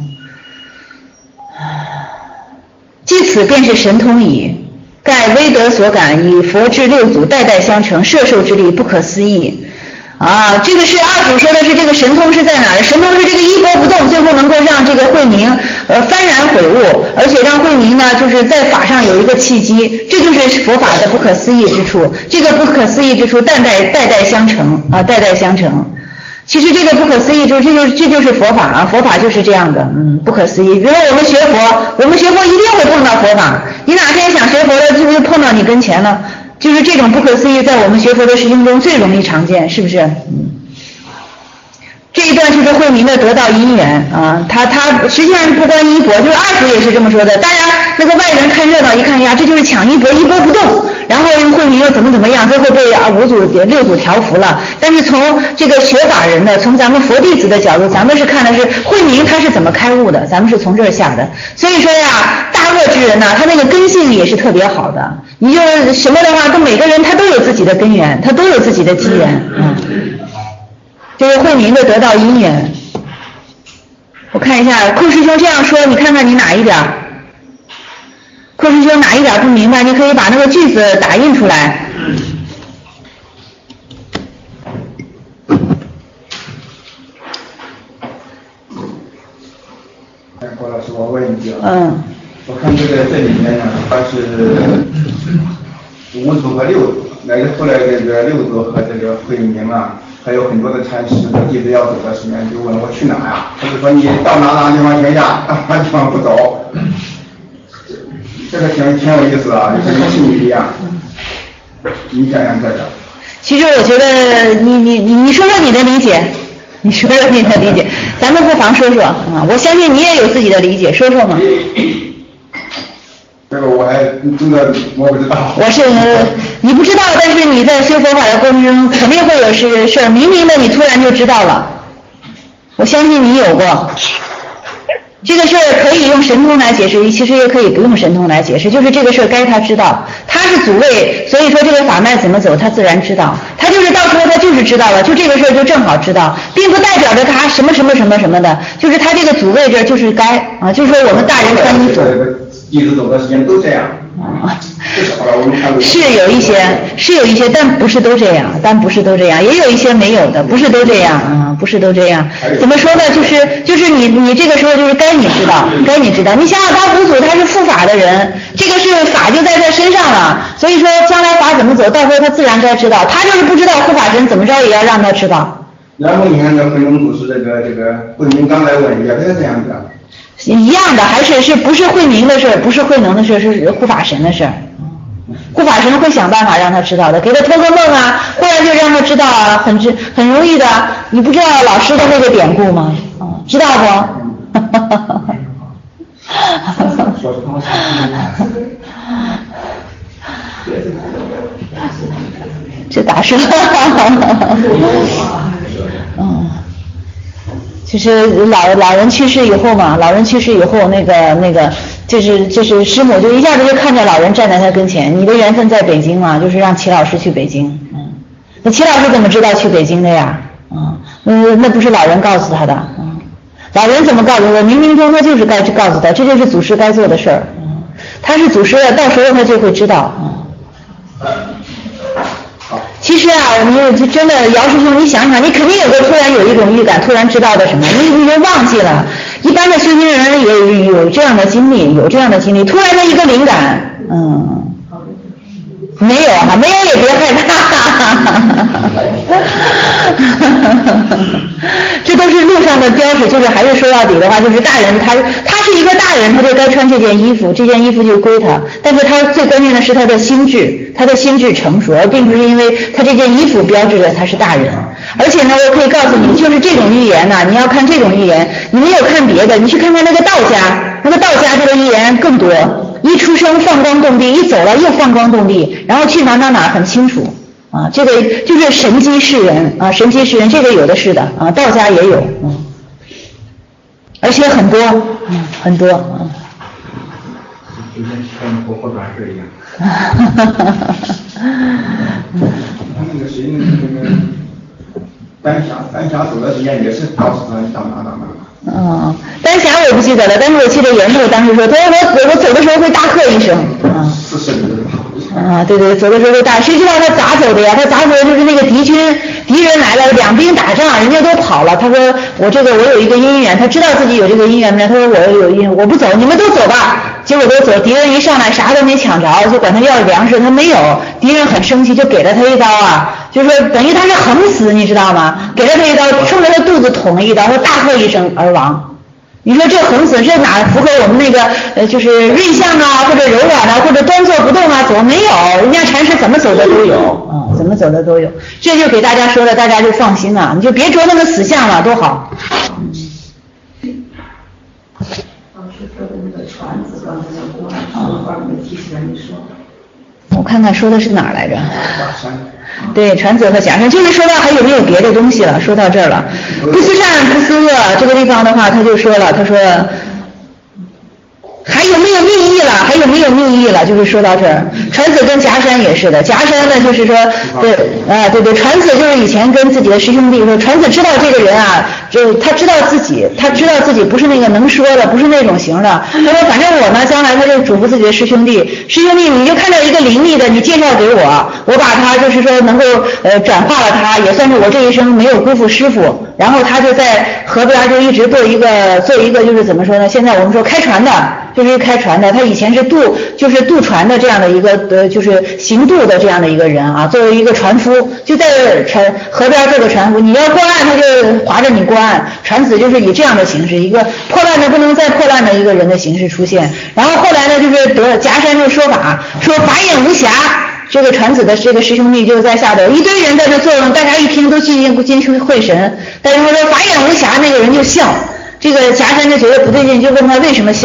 即此便是神通矣。盖威德所感，以佛至六祖代代相承，摄受之力不可思议。啊，这个是二祖说的是这个神通是在哪儿？神通是这个衣钵不动，最后能够让这个慧明呃幡然悔悟，而且让慧明呢就是在法上有一个契机，这就是佛法的不可思议之处。这个不可思议之处代代代代相承啊，代代相承。其实这个不可思议，就这就是这就是佛法啊，佛法就是这样的，嗯，不可思议。比如说我们学佛，我们学佛一定会碰到佛法，你哪天想学佛了，就就碰到你跟前了，就是这种不可思议，在我们学佛的师兄中最容易常见，是不是？嗯。这一段就是慧明的得道因缘啊，他他实际上不光衣钵，就是二祖也是这么说的。当然那个外人看热闹一看呀，这就是抢衣钵，衣钵不动，然后慧明又怎么怎么样，最后被啊五祖六祖调服了。但是从这个学法人的，从咱们佛弟子的角度，咱们是看的是慧明他是怎么开悟的，咱们是从这儿下的。所以说呀，大恶之人呐，他那个根性也是特别好的。你就什么的话，都每个人他都有自己的根源，他都有自己的机缘，嗯。这是慧明的得道因缘。我看一下寇师兄这样说，你看看你哪一点？寇师兄哪一点不明白？你可以把那个句子打印出来。 郭老师，我问一句啊。 嗯。 我看这个这里面呢，它是五祖和六祖，来个后来这个六祖和这个慧明啊。还有很多的禅师一直要走的时间，就问我去哪呀？他就说你到哪哪地方停下，到哪地方不走。这个挺挺有意思啊，就跟心理一样。你想想这个。 其实我觉得你你你你说说你的理解，你说说你的理解，咱们不妨说说啊。我相信你也有自己的理解，说说嘛。 这个我还真的我不知道。 我是你不知道，但是你在修佛法的过程中肯定会有事事儿，明明的你突然就知道了。我相信你有过。这个事儿可以用神通来解释，其实也可以不用神通来解释，就是这个事儿该他知道，他是祖位，所以说这个法脉怎么走他自然知道，他就是到时候他就是知道了，就这个事儿就正好知道，并不代表着他什么什么什么什么的，就是他这个祖位这就是该啊，就是说我们大人穿衣服一直走的时间都这样。 啊，是有一些，是有一些，但不是都这样，但不是都这样，也有一些没有的，不是都这样啊，不是都这样。怎么说呢？就是就是你你这个时候就是该你知道，该你知道。你想想他五祖他是护法的人，这个是法就在他身上了，所以说将来法怎么走，到时候他自然该知道。他就是不知道护法神怎么着也要让他知道。 然后你看这慧能祖师这个这个慧明刚来问也是这样子的。 一样的，还是是不是慧明的事儿，不是慧能的事儿，是护法神的事儿。护法神会想办法让他知道的，给他托个梦啊，忽然就让他知道啊，很知很容易的。你不知道老师的那个典故吗？嗯、知道不？这打折。嗯。就是老老人去世以后嘛，老人去世以后，那个那个就是就是师母就一下子就看见老人站在他跟前，你的缘分在北京嘛，就是让齐老师去北京。嗯，那齐老师怎么知道去北京的呀？嗯，那那不是老人告诉他的。嗯，老人怎么告诉他？冥冥中他就是该去告诉他，这就是祖师该做的事儿。嗯，他是祖师的，到时候他就会知道。嗯。其实啊，你就真的姚师兄，你想想，你肯定有个突然有一种预感，突然知道的什么，你你就忘记了。一般的修行人也有这样的经历，有这样的经历，突然的一个灵感，嗯，没有哈，没有也别害怕，这都是路上的标识，就是还是说到底的话，就是大人他他是一个大人，他就该穿这件衣服，这件衣服就归他，但是他最关键的是他的心智，他的心智成熟，而并不是因为他这件衣服标志着他是大人。而且呢，我可以告诉你，就是这种预言呢、啊，你要看这种预言，你没有看别的，你去看看那个道家，那个道家这个预言更多，一出生放光动地，一走了又放光动地，然后去哪哪哪很清楚啊，这个就是神机示人啊，神机示人，这个有的是的啊，道家也有，嗯，而且很多，嗯，很多，嗯。 就跟跟活活转世一样。他那个谁，那个丹霞，丹霞走的时间也是告诉他到哪哪哪。 嗯，丹霞我不记得了，但是我记得袁术当时说，他说我我走的时候会大喝一声。嗯。是是是。啊，对对，走的时候会大，谁知道他咋走的呀？他咋走的就是那个敌军敌人来了，两兵打仗，人家都跑了。他说我这个我有一个姻缘，他知道自己有这个姻缘没？他说我有姻缘，我不走，你们都走吧。结果都走，敌人一上来啥都没抢着，就管他要粮食，他没有，敌人很生气，就给了他一刀啊，就说等于他是横死，你知道吗？给了他一刀，冲着他肚子捅了一刀，他大喝一声而亡。你说这横死，这哪符合我们那个呃，就是锐相啊，或者柔软啊，或者端坐不动啊？怎么没有？人家禅师怎么走的都有，嗯，怎么走的都有。这就给大家说了，大家就放心了，你就别着那个死相了，多好。嗯。老师说的那个传子，刚才那个公安处方面提起来，你说。我看看说的是哪儿来着？对，传子和假善，就是说到还有没有别的东西了？说到这儿了，不思善不思恶这个地方的话，他就说了，他说还有没有命意了？还有没有命意了？就是说到这儿，传子跟夹山也是的，夹山呢就是说，对，啊对对，传子就是以前跟自己的师兄弟说，传子知道这个人啊，就他知道自己，他知道自己不是那个能说的，不是那种型的。他说反正我呢，将来他就嘱咐自己的师兄弟，师兄弟你就看到一个灵力的，你介绍给我，我把他就是说能够呃转化了他，也算是我这一生没有辜负师傅。然后他就在河边就一直做一个做一个就是怎么说呢？现在我们说开船的。就是开船的，他以前是渡，就是渡船的这样的一个呃，就是行渡的这样的一个人啊。作为一个船夫，就在船河边做个船夫，你要过岸，他就划着你过岸。传子就是以这样的形式，一个破烂的不能再破烂的一个人的形式出现。然后后来呢，就是得夹山就说法，说法眼无瑕。这个传子的这个师兄弟就在下头，一堆人在这作用，大家一听都进进去会神。但是他说法眼无瑕，那个人就笑。这个夹山就觉得不对劲，就问他为什么笑。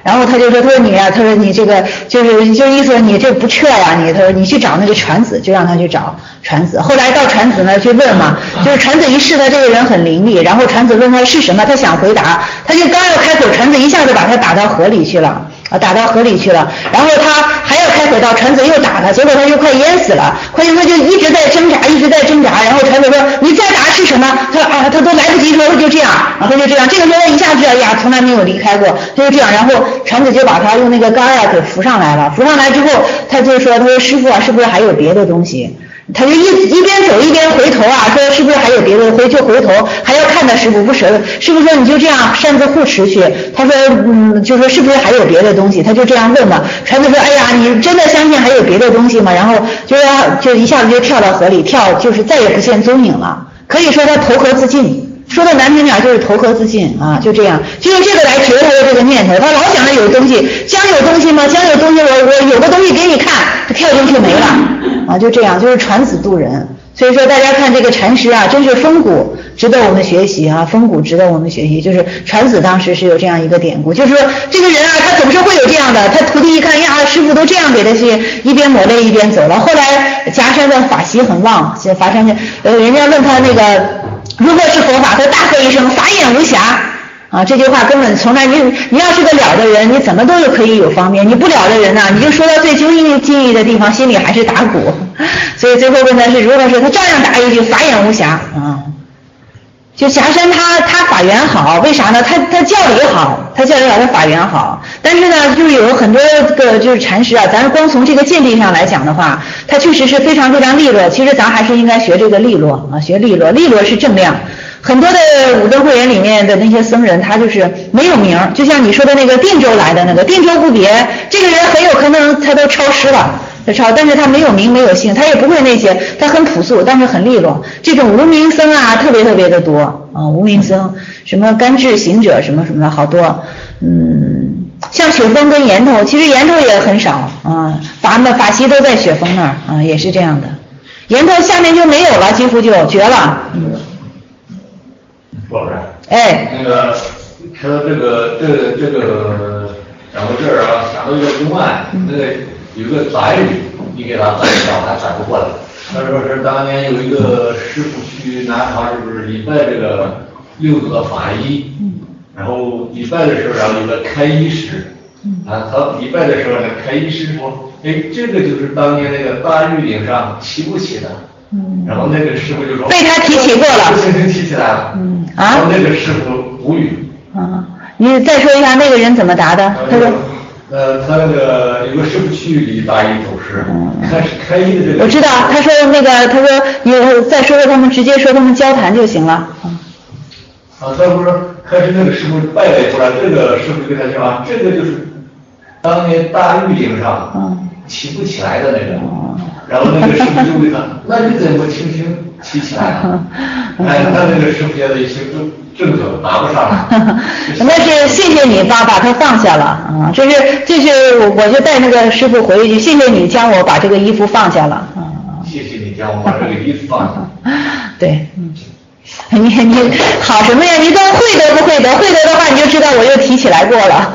然后他就说，他说你啊，他说你这个就是就意思你这不撤呀，你他说你去找那个传子，就让他去找传子。后来到传子那去问嘛，就是传子一试他这个人很伶俐，然后传子问他是什么，他想回答，他就刚要开口，传子一下子把他打到河里去了。啊，打到河里去了，然后他还要开口道，传子又打他，结果他就快淹死了，快他就一直在挣扎，一直在挣扎，然后传子说你再打是什么？他啊，他都来不及说，他就这样，然后他就这样，这个时候一下子哎呀，从来没有离开过，他就这样，然后传子就把他用那个杆啊给扶上来了，扶上来之后，他就说，他说师傅啊，是不是还有别的东西？他就一一边走一边回头啊，说是不是还有别的？回就回头，还要看到师傅不舍。师傅说你就这样擅自护持去。他说嗯，就说是不是还有别的东西？他就这样问嘛。传子说哎呀，你真的相信还有别的东西吗？然后就要就一下子就跳到河里，跳就是再也不见踪影了。可以说他投河自尽。说的难听点就是投河自尽啊，就这样，就用这个来绝他的这个念头。他老想着有东西，将有东西吗？将有东西，我我有个东西给你看，他跳进去没了啊，就这样，就是传子渡人。所以说大家看这个禅师啊，真是风骨值得我们学习啊，风骨值得我们学习。就是传子当时是有这样一个典故，就是说这个人啊，他总是会有这样的，他徒弟一看呀，师傅都这样给他去，一边抹泪一边走了。后来夹山的法喜很旺，法山的呃，人家问他那个。如果是佛法，他大喝一声法眼无瑕啊！这句话根本从来你你要是个了的人，你怎么都有可以有方便；你不了的人呢、啊，你就说到最精义精义的地方，心里还是打鼓。所以最后问他是如何是，他照样答一句法眼无瑕啊。就霞山他他法缘好，为啥呢？他他教理好，他教理好，他法缘好。但是呢，就是有很多个就是禅师啊，咱光从这个见地上来讲的话，他确实是非常非常利落。其实咱还是应该学这个利落啊，学利落，利落是正量。很多的五德会员里面的那些僧人，他就是没有名，就像你说的那个定州来的那个定州不别，这个人很有可能他都超师了。他抄，但是他没有名没有姓，他也不会那些，他很朴素，但是很利落。这种无名僧啊，特别特别的多啊，无名僧，什么甘智行者，什么什么的，好多。嗯，像雪峰跟岩头，其实岩头也很少啊，法们法西都在雪峰那儿啊，也是这样的。岩头下面就没有了，几乎就绝了。嗯。 老师。 哎。 那个说这个这个这个讲到这儿啊，想到一个公案，那个。有个翟语，你给他转一下，他转不过来。他说是当年有一个师傅去南朝，是不是礼拜这个六祖法医？然后礼拜的时候，然后有个开医师，啊，他礼拜的时候呢，开医师说，哎，这个就是当年那个大玉顶上提不起的。然后那个师傅就说被他提起过了， 轻轻提起来了。嗯啊。然后那个师傅无语。 啊，你再说一下那个人怎么答的？他说。 呃，他那个有个师傅去理大医走失，开开医的这个。 我知道，他说那个，他说你再说说他们，直接说他们交谈就行了。 啊，他不是开始那个师傅拜拜出来，这个师傅跟他说啊，这个就是当年大玉顶上提不起来的那个，然后那个师傅就问他，那你怎么轻轻提起来了？哎，他那个师傅现在一听就。正手拿不上来， 那是谢谢你把把他放下了啊！这是这是我我就带那个师傅回一句，谢谢你将我把这个衣服放下了啊！ 谢谢你将我把这个衣服放下。 对，嗯，你你好什么呀？你都会得不会得？会得的话，你就知道我又提起来过了。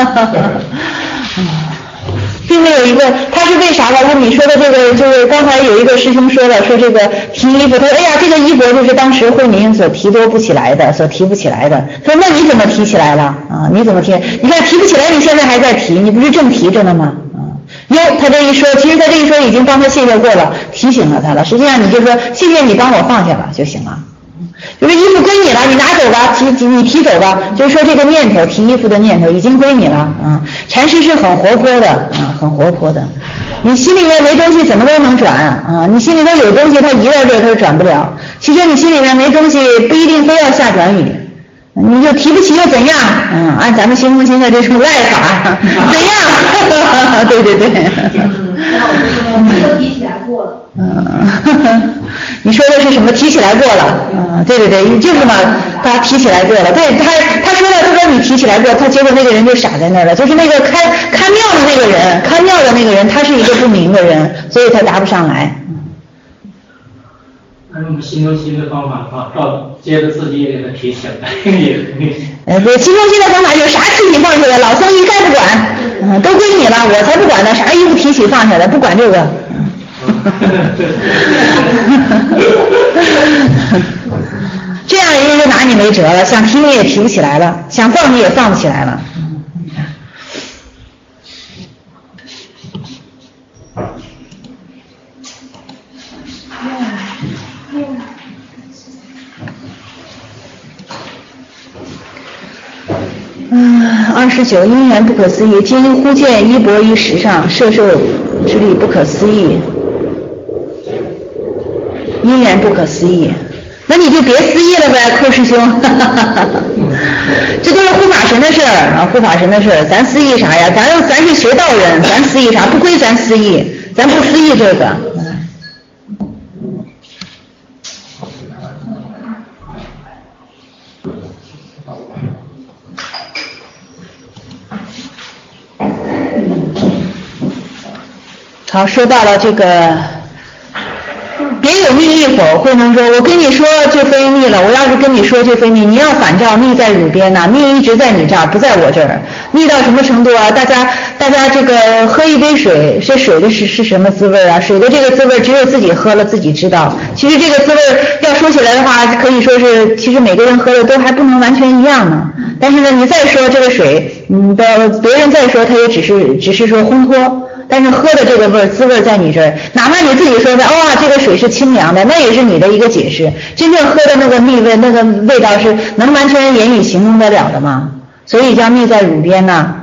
并没有一个，他是为啥呢？他你说的这个，就是刚才有一个师兄说了，说这个提衣服，他说哎呀，这个衣钵就是当时慧明所提多不起来的，所提不起来的。他说那你怎么提起来了啊？你怎么提？你看提不起来，你现在还在提，你不是正提着呢吗？啊，哟，他这一说，其实他这一说已经帮他谢谢过了，提醒了他了。实际上你就说谢谢你帮我放下了就行了。就是衣服归你了，你拿走吧，提提你提走吧。就是说这个念头，提衣服的念头已经归你了啊。禅师是很活泼的啊，很活泼的。你心里面没东西，怎么都能转啊？你心里头有东西，它移到这儿，它就转不了。其实你心里面没东西，不一定非要下转语，你就提不起又怎样？嗯，按咱们新风现在这种赖法，怎样？对对对。 都提起来过了。 嗯，你说的是什么？提起来过了，嗯，对对对，就是嘛，他提起来过了，对他他说了，他说你提起来过，他结果那个人就傻在那儿了，就是那个开看庙的那个人，看庙的那个人，他是一个不明的人，所以他答不上来。 按用吸收吸的方法啊，到接着自己也给它提醒，也呃，对，吸收吸的方法就是啥提起放下来，老僧一概不管，嗯，都归你了，我才不管呢，啥衣服提起放下来，不管这个。这样人家就拿你没辙了，想提你也提不起来了，想放你也放不起来了。嗯，二十九，因缘不可思议，今忽见一帛于石上，摄受之力不可思议，因缘不可思议，那你就别思议了呗，寇师兄，这都是护法神的事儿啊，护法神的事儿，咱思议啥呀？咱咱是学道人，咱思议啥？不归咱思议，咱不思议这个。好，说到了这个别有密意否？慧能说，我跟你说就非密了，我要是跟你说就非密，你要反照密在乳边呐，密一直在你这儿，不在我这儿。密到什么程度啊？大家大家这个喝一杯水，这水的是是什么滋味啊？水的这个滋味只有自己喝了自己知道。其实这个滋味要说起来的话，可以说是其实每个人喝的都还不能完全一样呢。但是呢，你再说这个水，嗯，的别人再说，他也只是只是说烘托。但是喝的这个味儿滋味在你这儿，哪怕你自己说的哇、哦、这个水是清凉的，那也是你的一个解释。真正喝的那个蜜味，那个味道是能完全言语形容得了的吗？所以叫蜜在乳边呢。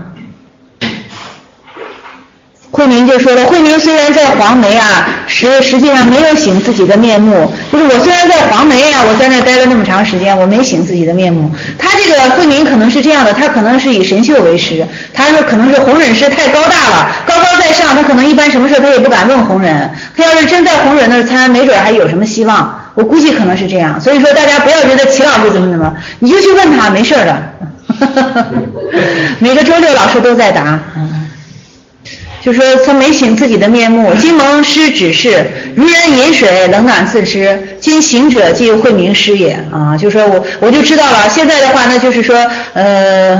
慧明就说了，慧明虽然在黄梅啊，实实际上没有醒自己的面目，就是我虽然在黄梅啊，我在那待了那么长时间，我没醒自己的面目。他这个慧明可能是这样的，他可能是以神秀为师，他说可能是弘忍师太高大了，高高在上，他可能一般什么事他也不敢问弘忍，他要是真在弘忍那儿参，没准还有什么希望。我估计可能是这样，所以说大家不要觉得齐老师怎么怎么，你就去问他，没事的。每个周六老师都在答。就说他没醒自己的面目，今蒙师指示，如人饮水，冷暖自知。今行者即慧明师也啊，就说我我就知道了。现在的话呢，就是说呃，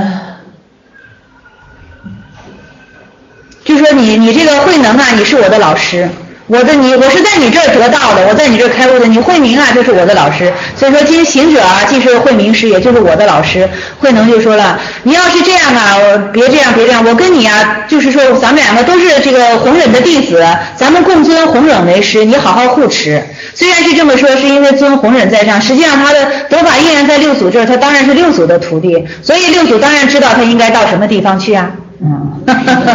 就说你你这个慧能啊，你是我的老师。我的你，我是在你这儿得到的，我在你这儿开悟的。你慧明啊，就是我的老师。所以说，今行者啊，既是慧明师，也就是我的老师。慧能就说了，你要是这样啊，我别这样，别这样，我跟你啊，就是说咱们两个都是这个弘忍的弟子，咱们共尊弘忍为师，你好好护持。虽然是这么说，是因为尊弘忍在上，实际上他的得法依然在六祖这儿，他当然是六祖的徒弟，所以六祖当然知道他应该到什么地方去啊。嗯，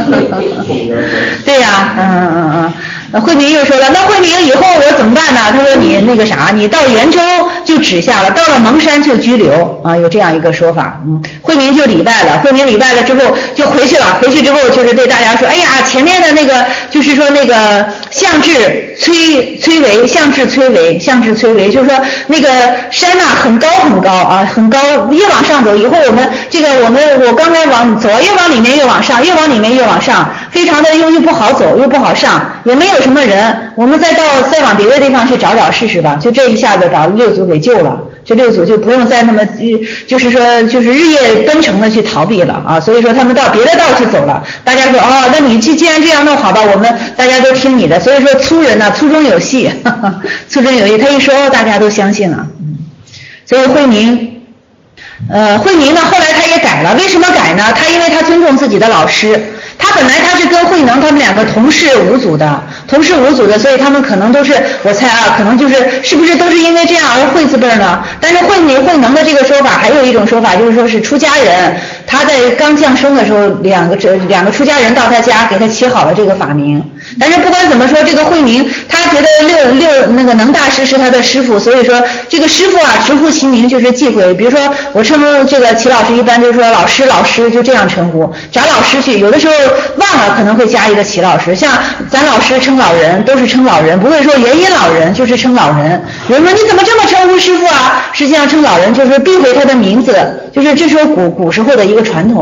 对呀、啊，嗯嗯嗯。慧明又说了，那慧明以后我怎么办呢？他说你那个啥，你到延州就止下了，到了蒙山就拘留啊，有这样一个说法。嗯，慧明就礼拜了，慧明礼拜了之后就回去了，回去之后就是对大家说，哎呀，前面的那个就是说那个相至崔崔维，相至崔维，相至崔维，就是说那个山呐、啊、很高很高啊，很高，越往上走，以后我们这个我们我刚才往走，越往里面越往上，越往里面越往上，非常的又又不好走，又不好上，也没有什么人，我们再到再往别的地方去找找试试吧。就这一下子把六祖给救了，这六祖就不用再那么就是说就是日夜奔腾的去逃避了啊。所以说他们到别的道去走了。大家说哦，那你既既然这样弄好吧，我们大家都听你的。所以说粗人呢、啊，粗中有细，呵呵粗中有细。他一说，大家都相信了。所以慧明。呃，慧明呢，后来他也改了，为什么改呢？他因为他尊重自己的老师，他本来他是跟慧能他们两个同是五祖的，同是五祖的，所以他们可能都是，我猜啊，可能就是是不是都是因为这样而慧字辈呢？但是慧明慧能的这个说法，还有一种说法就是说是出家人，他在刚降生的时候，两个这两个出家人到他家给他起好了这个法名。但是不管怎么说，这个慧明他觉得六六那个能大师是他的师傅，所以说这个师傅啊直呼其名就是忌讳。比如说我称这个齐老师一般就是说老师老师就这样称呼，找老师去，有的时候忘了可能会加一个齐老师，像咱老师称老人都是称老人，不会说元音老人就是称老人。有人说你怎么这么称呼师傅啊？实际上称老人就是避讳他的名字，就是这时候古古时候的一个传统。古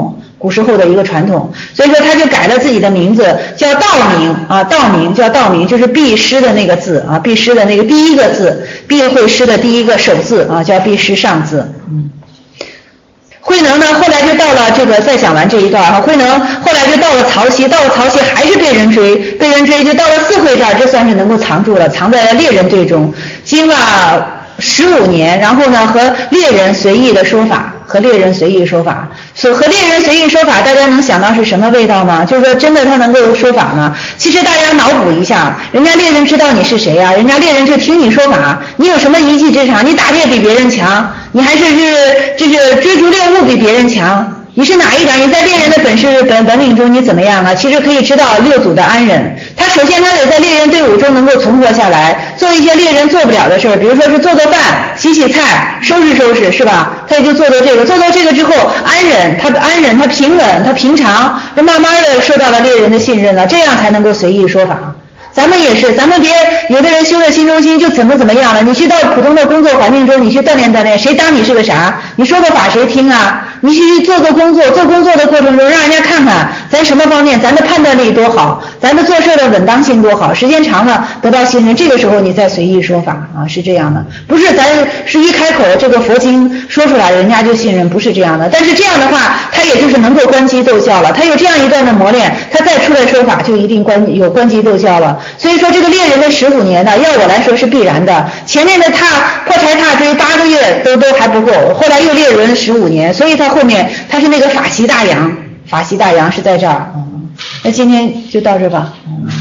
古时候的一个传统，所以说他就改了自己的名字，叫道明啊，道明叫道明，就是毕师的那个字啊，毕师的那个第一个字，毕会师的第一个首字啊，叫毕师上字。嗯。慧能呢，后来就到了这个，再讲完这一段哈，慧能后来就到了曹溪，到了曹溪还是被人追，被人追就到了四会这儿，这算是能够藏住了，藏在了猎人队中，经了十五年，然后呢和猎人随意的说法，和猎人随意说法，所和猎人随意说法，大家能想到是什么味道吗？就是说真的他能够说法吗？其实大家脑补一下，人家猎人知道你是谁呀、啊？人家猎人就听你说法，你有什么一技之长？你打猎比别人强，你还是是这是追逐猎物比别人强。你是哪一点？你在猎人的本事本本领中你怎么样呢？其实可以知道六祖的安忍，他首先他得在猎人队伍中能够存活下来，做一些猎人做不了的事儿，比如说是做做饭、洗洗菜、收拾收拾，是吧？他也就做到这个，做到这个之后，安忍，他安忍，他平稳，他平常，就慢慢的受到了猎人的信任了，这样才能够随意说法。咱们也是，咱们别有的人修了心中心就怎么怎么样了，你去到普通的工作环境中，你去锻炼锻炼，谁当你是个啥？你说个法谁听啊？你去做做工作，做工作的过程中让人家看看咱什么方面，咱的判断力多好，咱的做事的稳当性多好，时间长了得到信任，这个时候你再随意说法啊，是这样的，不是咱是一开口这个佛经说出来人家就信任，不是这样的。但是这样的话，他也就是能够观机奏效了，他有这样一段的磨练，他再出来说法就一定观有观机奏效了。所以说这个猎人的十五年呢，要我来说是必然的。前面的踏破柴踏追八个月都都还不够，后来又猎人十五年，所以他后面他是那个法席大洋，法席大洋是在这儿。嗯，那今天就到这吧。嗯。